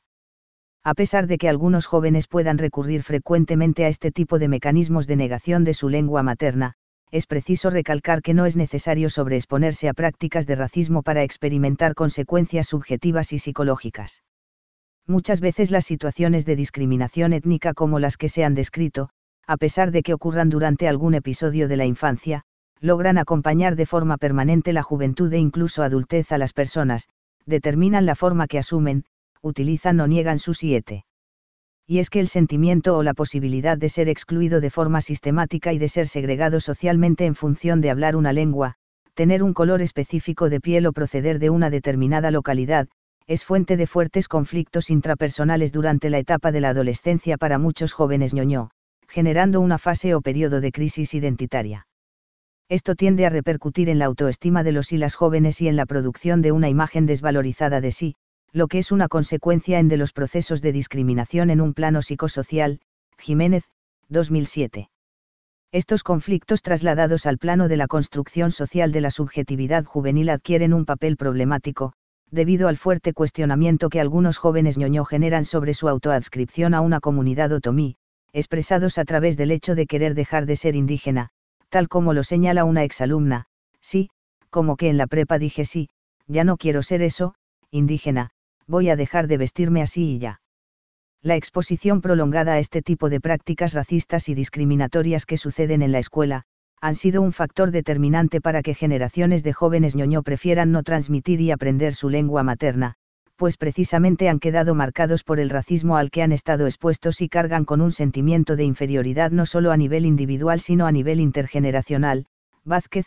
A pesar de que algunos jóvenes puedan recurrir frecuentemente a este tipo de mecanismos de negación de su lengua materna, es preciso recalcar que no es necesario sobreexponerse a prácticas de racismo para experimentar consecuencias subjetivas y psicológicas. Muchas veces las situaciones de discriminación étnica como las que se han descrito, a pesar de que ocurran durante algún episodio de la infancia, logran acompañar de forma permanente la juventud e incluso adultez a las personas, determinan la forma que asumen, utilizan o niegan su siete. Y es que el sentimiento o la posibilidad de ser excluido de forma sistemática y de ser segregado socialmente en función de hablar una lengua, tener un color específico de piel o proceder de una determinada localidad, es fuente de fuertes conflictos intrapersonales durante la etapa de la adolescencia para muchos jóvenes ñoñó, generando una fase o periodo de crisis identitaria. Esto tiende a repercutir en la autoestima de los y las jóvenes y en la producción de una imagen desvalorizada de sí, lo que es una consecuencia de los procesos de discriminación en un plano psicosocial. Jiménez, 2007. Estos conflictos trasladados al plano de la construcción social de la subjetividad juvenil adquieren un papel problemático, debido al fuerte cuestionamiento que algunos jóvenes ñoñó generan sobre su autoadscripción a una comunidad otomí, expresados a través del hecho de querer dejar de ser indígena, tal como lo señala una exalumna. Sí, como que en la prepa dije sí, ya no quiero ser eso, indígena, voy a dejar de vestirme así y ya. La exposición prolongada a este tipo de prácticas racistas y discriminatorias que suceden en la escuela, han sido un factor determinante para que generaciones de jóvenes ñoñó prefieran no transmitir y aprender su lengua materna, pues precisamente han quedado marcados por el racismo al que han estado expuestos y cargan con un sentimiento de inferioridad no solo a nivel individual sino a nivel intergeneracional. Vázquez,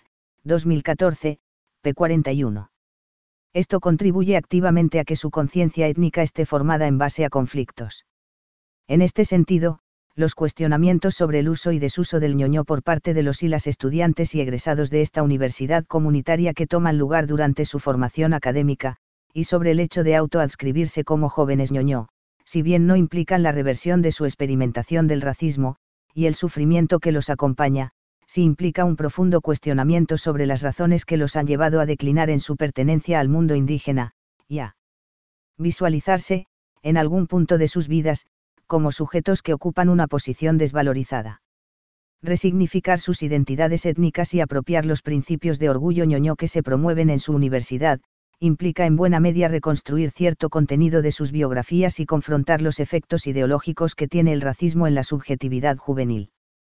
2014, p. 41. Esto contribuye activamente a que su conciencia étnica esté formada en base a conflictos. En este sentido, los cuestionamientos sobre el uso y desuso del ñoñó por parte de los y las estudiantes y egresados de esta universidad comunitaria que toman lugar durante su formación académica, y sobre el hecho de autoadscribirse como jóvenes ñoñó, si bien no implican la reversión de su experimentación del racismo, y el sufrimiento que los acompaña, sí implica un profundo cuestionamiento sobre las razones que los han llevado a declinar en su pertenencia al mundo indígena, y a visualizarse, en algún punto de sus vidas, como sujetos que ocupan una posición desvalorizada. Resignificar sus identidades étnicas y apropiar los principios de orgullo ñoñó que se promueven en su universidad, implica en buena medida reconstruir cierto contenido de sus biografías y confrontar los efectos ideológicos que tiene el racismo en la subjetividad juvenil.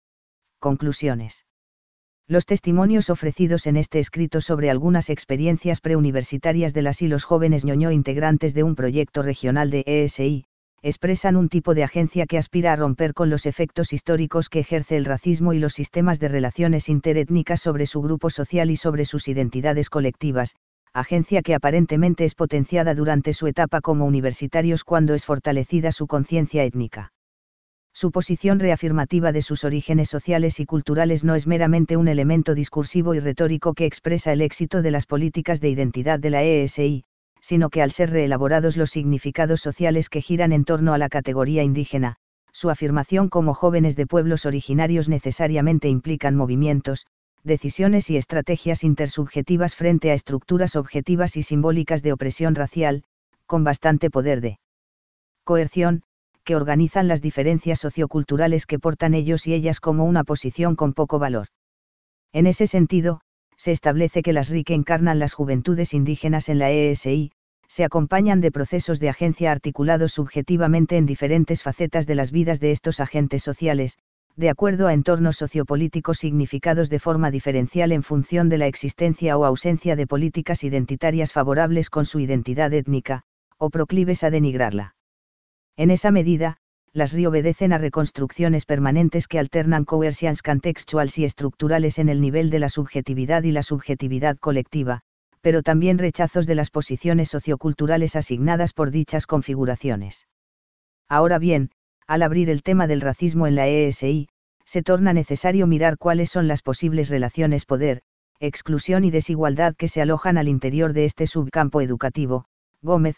Conclusiones. Los testimonios ofrecidos en este escrito sobre algunas experiencias preuniversitarias de las y los jóvenes ñoñó integrantes de un proyecto regional de ESI, expresan un tipo de agencia que aspira a romper con los efectos históricos que ejerce el racismo y los sistemas de relaciones interétnicas sobre su grupo social y sobre sus identidades colectivas, agencia que aparentemente es potenciada durante su etapa como universitarios cuando es fortalecida su conciencia étnica. Su posición reafirmativa de sus orígenes sociales y culturales no es meramente un elemento discursivo y retórico que expresa el éxito de las políticas de identidad de la ESI, sino que al ser reelaborados los significados sociales que giran en torno a la categoría indígena, su afirmación como jóvenes de pueblos originarios necesariamente implican movimientos, decisiones y estrategias intersubjetivas frente a estructuras objetivas y simbólicas de opresión racial, con bastante poder de coerción, que organizan las diferencias socioculturales que portan ellos y ellas como una posición con poco valor. En ese sentido, se establece que las RI que encarnan las juventudes indígenas en la ESI, se acompañan de procesos de agencia articulados subjetivamente en diferentes facetas de las vidas de estos agentes sociales, de acuerdo a entornos sociopolíticos significados de forma diferencial en función de la existencia o ausencia de políticas identitarias favorables con su identidad étnica, o proclives a denigrarla. En esa medida, las RI obedecen a reconstrucciones permanentes que alternan coercions contextuales y estructurales en el nivel de la subjetividad y la subjetividad colectiva, pero también rechazos de las posiciones socioculturales asignadas por dichas configuraciones. Ahora bien, al abrir el tema del racismo en la ESI, se torna necesario mirar cuáles son las posibles relaciones poder, exclusión y desigualdad que se alojan al interior de este subcampo educativo. Gómez,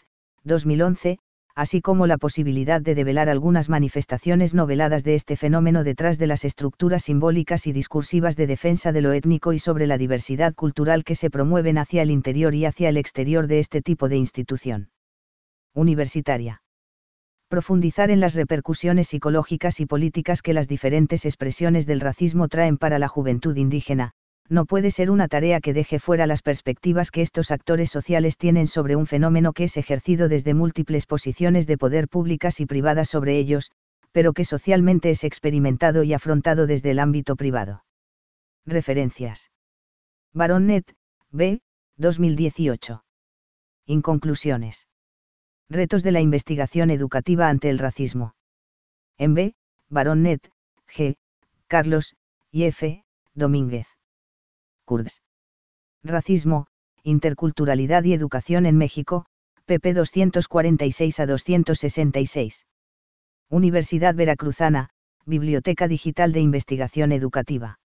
2011, así como la posibilidad de develar algunas manifestaciones no veladas de este fenómeno detrás de las estructuras simbólicas y discursivas de defensa de lo étnico y sobre la diversidad cultural que se promueven hacia el interior y hacia el exterior de este tipo de institución universitaria. Profundizar en las repercusiones psicológicas y políticas que las diferentes expresiones del racismo traen para la juventud indígena, no puede ser una tarea que deje fuera las perspectivas que estos actores sociales tienen sobre un fenómeno que es ejercido desde múltiples posiciones de poder públicas y privadas sobre ellos, pero que socialmente es experimentado y afrontado desde el ámbito privado. Referencias. Baronet, B. 2018. Inconclusiones. Retos de la investigación educativa ante el racismo. En B. Baronet, G. Carlos, y F. Domínguez. Kurds. Racismo, interculturalidad y educación en México, pp 246 a 266. Universidad Veracruzana, Biblioteca Digital de Investigación Educativa.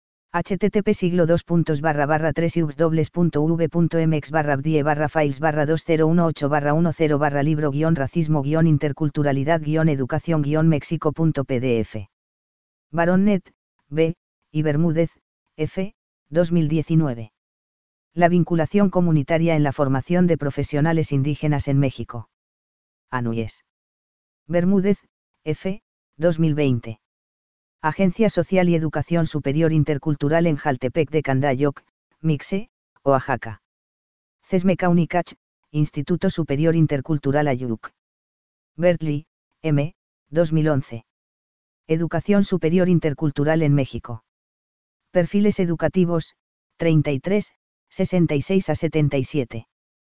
http://3ubs.uvpunto.mx/die/files/2018/1010libro-racismo-educación-méxico.pdf. Baronet, B. y Bermúdez, F. 2019. La vinculación comunitaria en la formación de profesionales indígenas en México. Anuyes. Bermúdez, F. 2020. Agencia Social y Educación Superior Intercultural en Jaltepec de Candayoc, Mixe, Oaxaca. Cesmecaúnicach, Instituto Superior Intercultural Ayuc. Bertley, M. 2011. Educación Superior Intercultural en México. Perfiles educativos, 33, 66 a 77.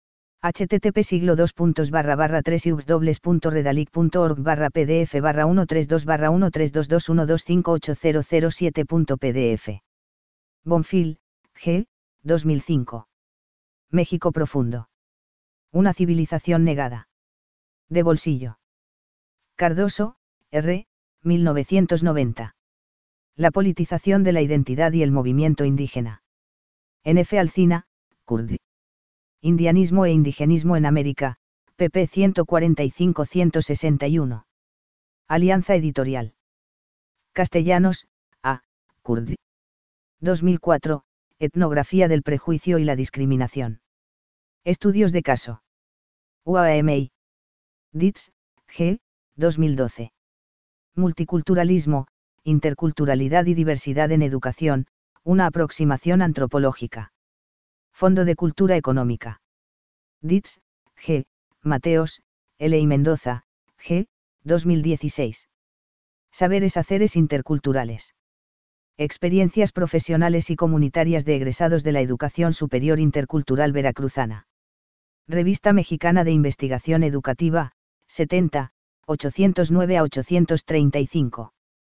http://3w2.redalic.org/pdf/132/13221258007.pdf. Bonfil, G. 2005. México profundo. Una civilización negada. De bolsillo. Cardoso, R. 1990. La politización de la identidad y el movimiento indígena. N.F. Alcina, Kurd. Indianismo e indigenismo en América, pp 145-161. Alianza Editorial. Castellanos, A. Kurd. 2004, Etnografía del prejuicio y la discriminación. Estudios de caso. UAMI. Ditz, G. 2012. Multiculturalismo, interculturalidad y diversidad en educación, una aproximación antropológica. Fondo de Cultura Económica. Ditz, G. Mateos, L. y Mendoza, G. 2016. Saberes haceres interculturales. Experiencias profesionales y comunitarias de egresados de la Educación Superior Intercultural Veracruzana. Revista Mexicana de Investigación Educativa, 70, 809 a 835.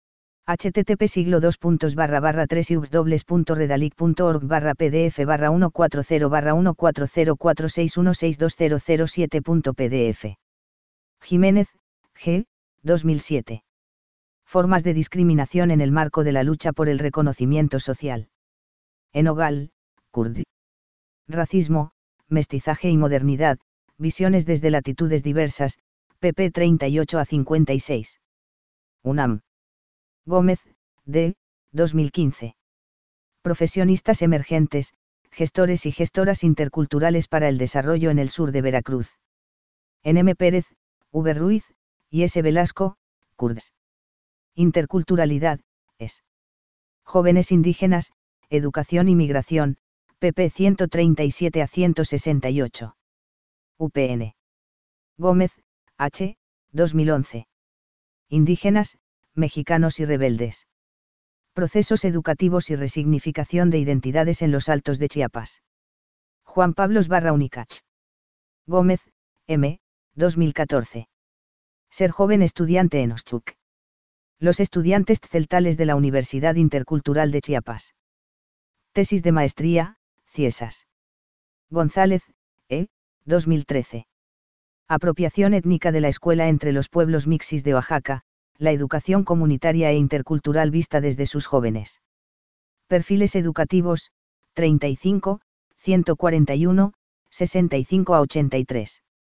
http://3w2.redalic.org/pdf/14046162007.pdf. Jiménez, G. 2007. Formas de discriminación en el marco de la lucha por el reconocimiento social. Enogal, Kurd. Racismo, mestizaje y modernidad, visiones desde latitudes diversas, pp 38 a 56. UNAM. Gómez, D. 2015. Profesionistas emergentes, gestores y gestoras interculturales para el desarrollo en el sur de Veracruz. N.M. Pérez, V. Ruiz, y S. Velasco, Kurds. Interculturalidad, es. Jóvenes indígenas, educación y migración, pp 137 a 168. UPN. Gómez, H. 2011. Indígenas, mexicanos y rebeldes. Procesos educativos y resignificación de identidades en los Altos de Chiapas. Juan Pablos Unicach. Gómez, M. 2014. Ser joven estudiante en Oshchuk. Los estudiantes celtales de la Universidad Intercultural de Chiapas. Tesis de maestría, Ciesas. González, E. 2013. Apropiación étnica de la escuela entre los pueblos mixis de Oaxaca, la educación comunitaria e intercultural vista desde sus jóvenes. Perfiles educativos, 35, 141, 65 a 83.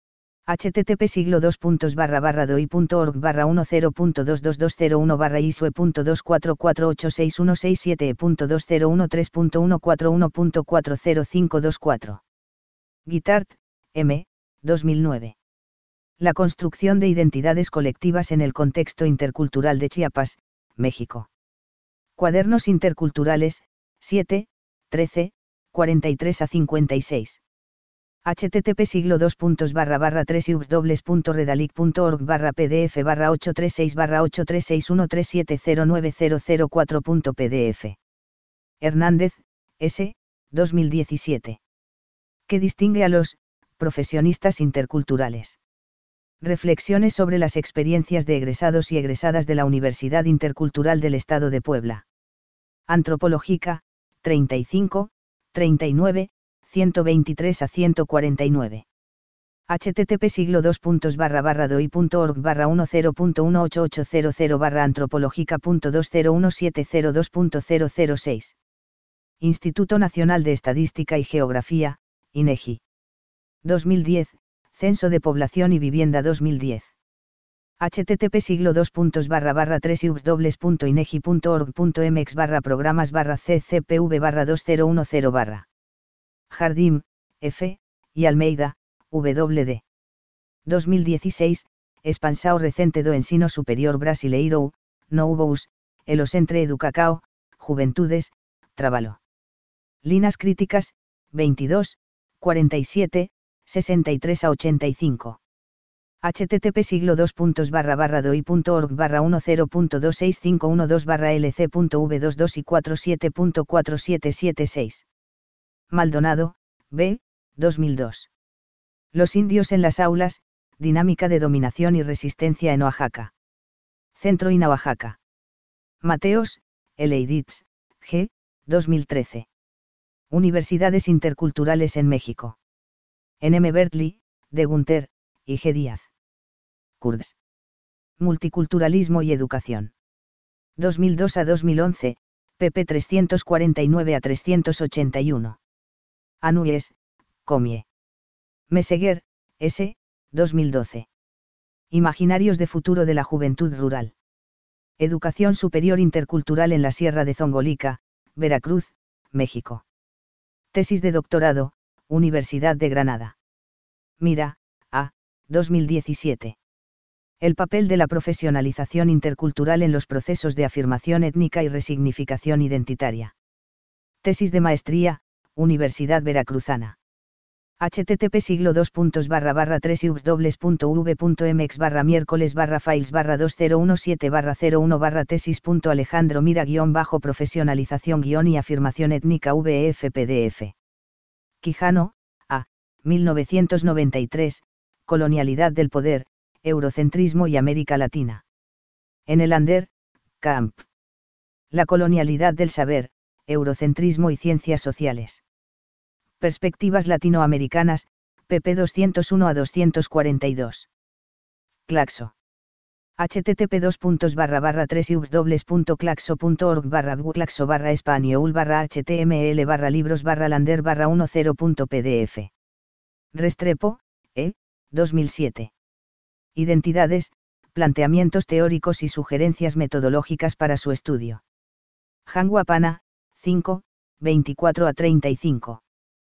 http://doi.org/10.22201/isue.2448616.20113.141.40524. Guitart, M. 2009. La construcción de identidades colectivas en el contexto intercultural de Chiapas, México. Cuadernos interculturales, 7, 13, 43 a 56. http://3ubs.redalic.org/pdf/836/83613709004.pdf. Hernández, S. 2017. ¿Qué distingue a los profesionistas interculturales? Reflexiones sobre las experiencias de egresados y egresadas de la Universidad Intercultural del Estado de Puebla. Antropológica, 35, 39, 123 a 149. http://doi.org/10.18800/antropológica.201702.006. Instituto Nacional de Estadística y Geografía, INEGI. 2010, Censo de Población y Vivienda 2010. http://www.inegi.org.mx/programas/ccpv/2010/. Jardim, F. y Almeida, W.D. 2016, Expansao recente do ensino superior brasileiro, Novos, elos entre educacao, Juventudes, Trabalo. Linas críticas, 22, 47, 63 a 85. http://doi.org/10.26512/lc.v22 y 47.4776. Maldonado, B. 2002. Los indios en las aulas, dinámica de dominación y resistencia en Oaxaca. Centro INA Oaxaca. Mateos, L. Edits, G. 2013. Universidades interculturales en México. N.M. Bertley, de Gunter, y G. Díaz. Kurds. Multiculturalismo y educación. 2002 a 2011, pp 349 a 381. Anues, Comie. Meseguer, S. 2012. Imaginarios de futuro de la juventud rural. Educación superior intercultural en la Sierra de Zongolica, Veracruz, México. Tesis de doctorado, Universidad de Granada. Mira, A. 2017. El papel de la profesionalización intercultural en los procesos de afirmación étnica y resignificación identitaria. Tesis de maestría, Universidad Veracruzana. http://3ubs.uv.mx/miércoles/files/20107/tesis.alejandro-mira-profesionalización- y afirmación étnica VF-PDF. Quijano, A. 1993, Colonialidad del poder, Eurocentrismo y América Latina. En el Ander, Camp. La colonialidad del saber, Eurocentrismo y ciencias sociales. Perspectivas latinoamericanas, pp 201 a 242. Claxo. http://3ubs.claxo.org/book/español/html/libros/lander/10.pdf. Restrepo, E. 2007. Identidades, planteamientos teóricos y sugerencias metodológicas para su estudio. Janguapana, 5, 24 a 35.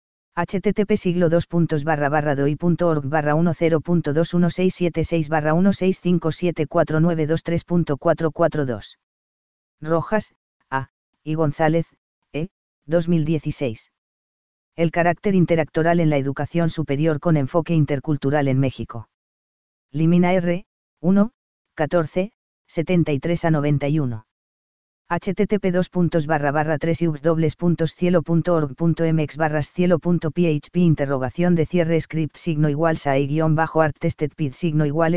http://doi.org/1.0.21676/1657492.3.442. Rojas, A., y González, E., 2016. El carácter interactoral en la educación superior con enfoque intercultural en México. Limina R. 1, 14, 73 a 91. http://3ubs.cielo.org.mx/cielo.php interrogación de cierre script signo igual sai-art tested pid signo igual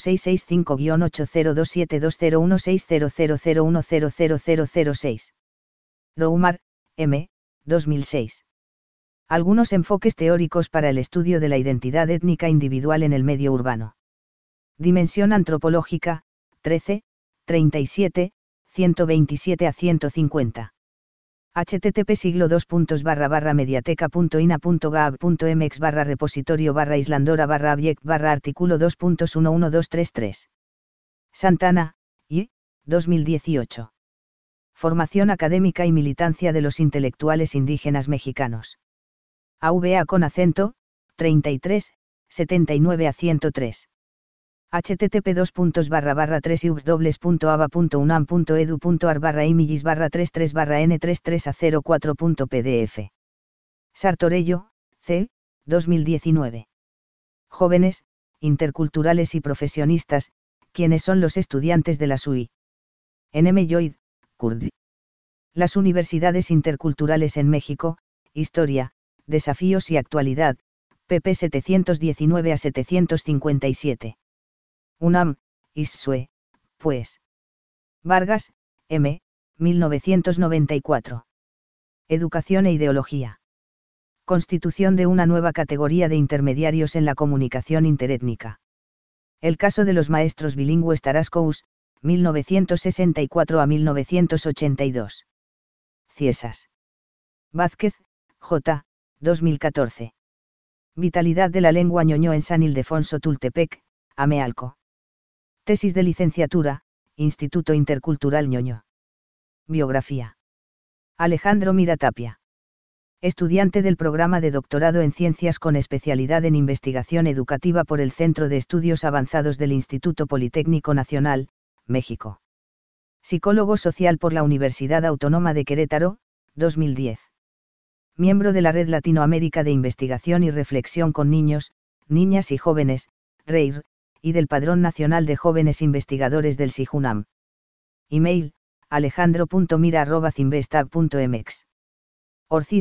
S1665-80272016000100006. Roumar, M. 2006. Algunos enfoques teóricos para el estudio de la identidad étnica individual en el medio urbano. Dimensión antropológica, 13, 37, 127 a 150. http://mediateca.ina.gov.mx/repositorio/islandora/object/artículo 2.11233. Santana, I. 2018. Formación académica y militancia de los intelectuales indígenas mexicanos. AVA con acento, 33, 79 a 103. http://3ubs.aba.unam.edu.ar/images/33/n33a04.pdf. Sartorello, C. 2019. Jóvenes, interculturales y profesionistas, ¿quiénes son los estudiantes de la SUI? N.M. Lloyd, Kurd. Las universidades interculturales en México, Historia, Desafíos y Actualidad, pp. 719 a 757. UNAM, ISSUE, pues. Vargas, M. 1994. Educación e ideología. Constitución de una nueva categoría de intermediarios en la comunicación interétnica. El caso de los maestros bilingües Tarascous, 1964 a 1982. Ciesas. Vázquez, J. 2014. Vitalidad de la lengua ñoño en San Ildefonso Tultepec, Amealco. Tesis de licenciatura, Instituto Intercultural ñoño. Biografía. Alejandro Mira Tapia. Estudiante del programa de doctorado en Ciencias con especialidad en Investigación Educativa por el Centro de Estudios Avanzados del Instituto Politécnico Nacional, México. Psicólogo social por la Universidad Autónoma de Querétaro, 2010. Miembro de la Red Latinoamérica de Investigación y Reflexión con Niños, Niñas y Jóvenes, REIR, y del Padrón Nacional de Jóvenes Investigadores del SIJUNAM. Email, alejandro.mira@cinvestab.mx. Orcid,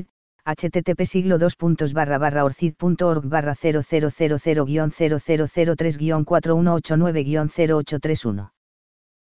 http://orcid.org/00000-0003-4189-0831.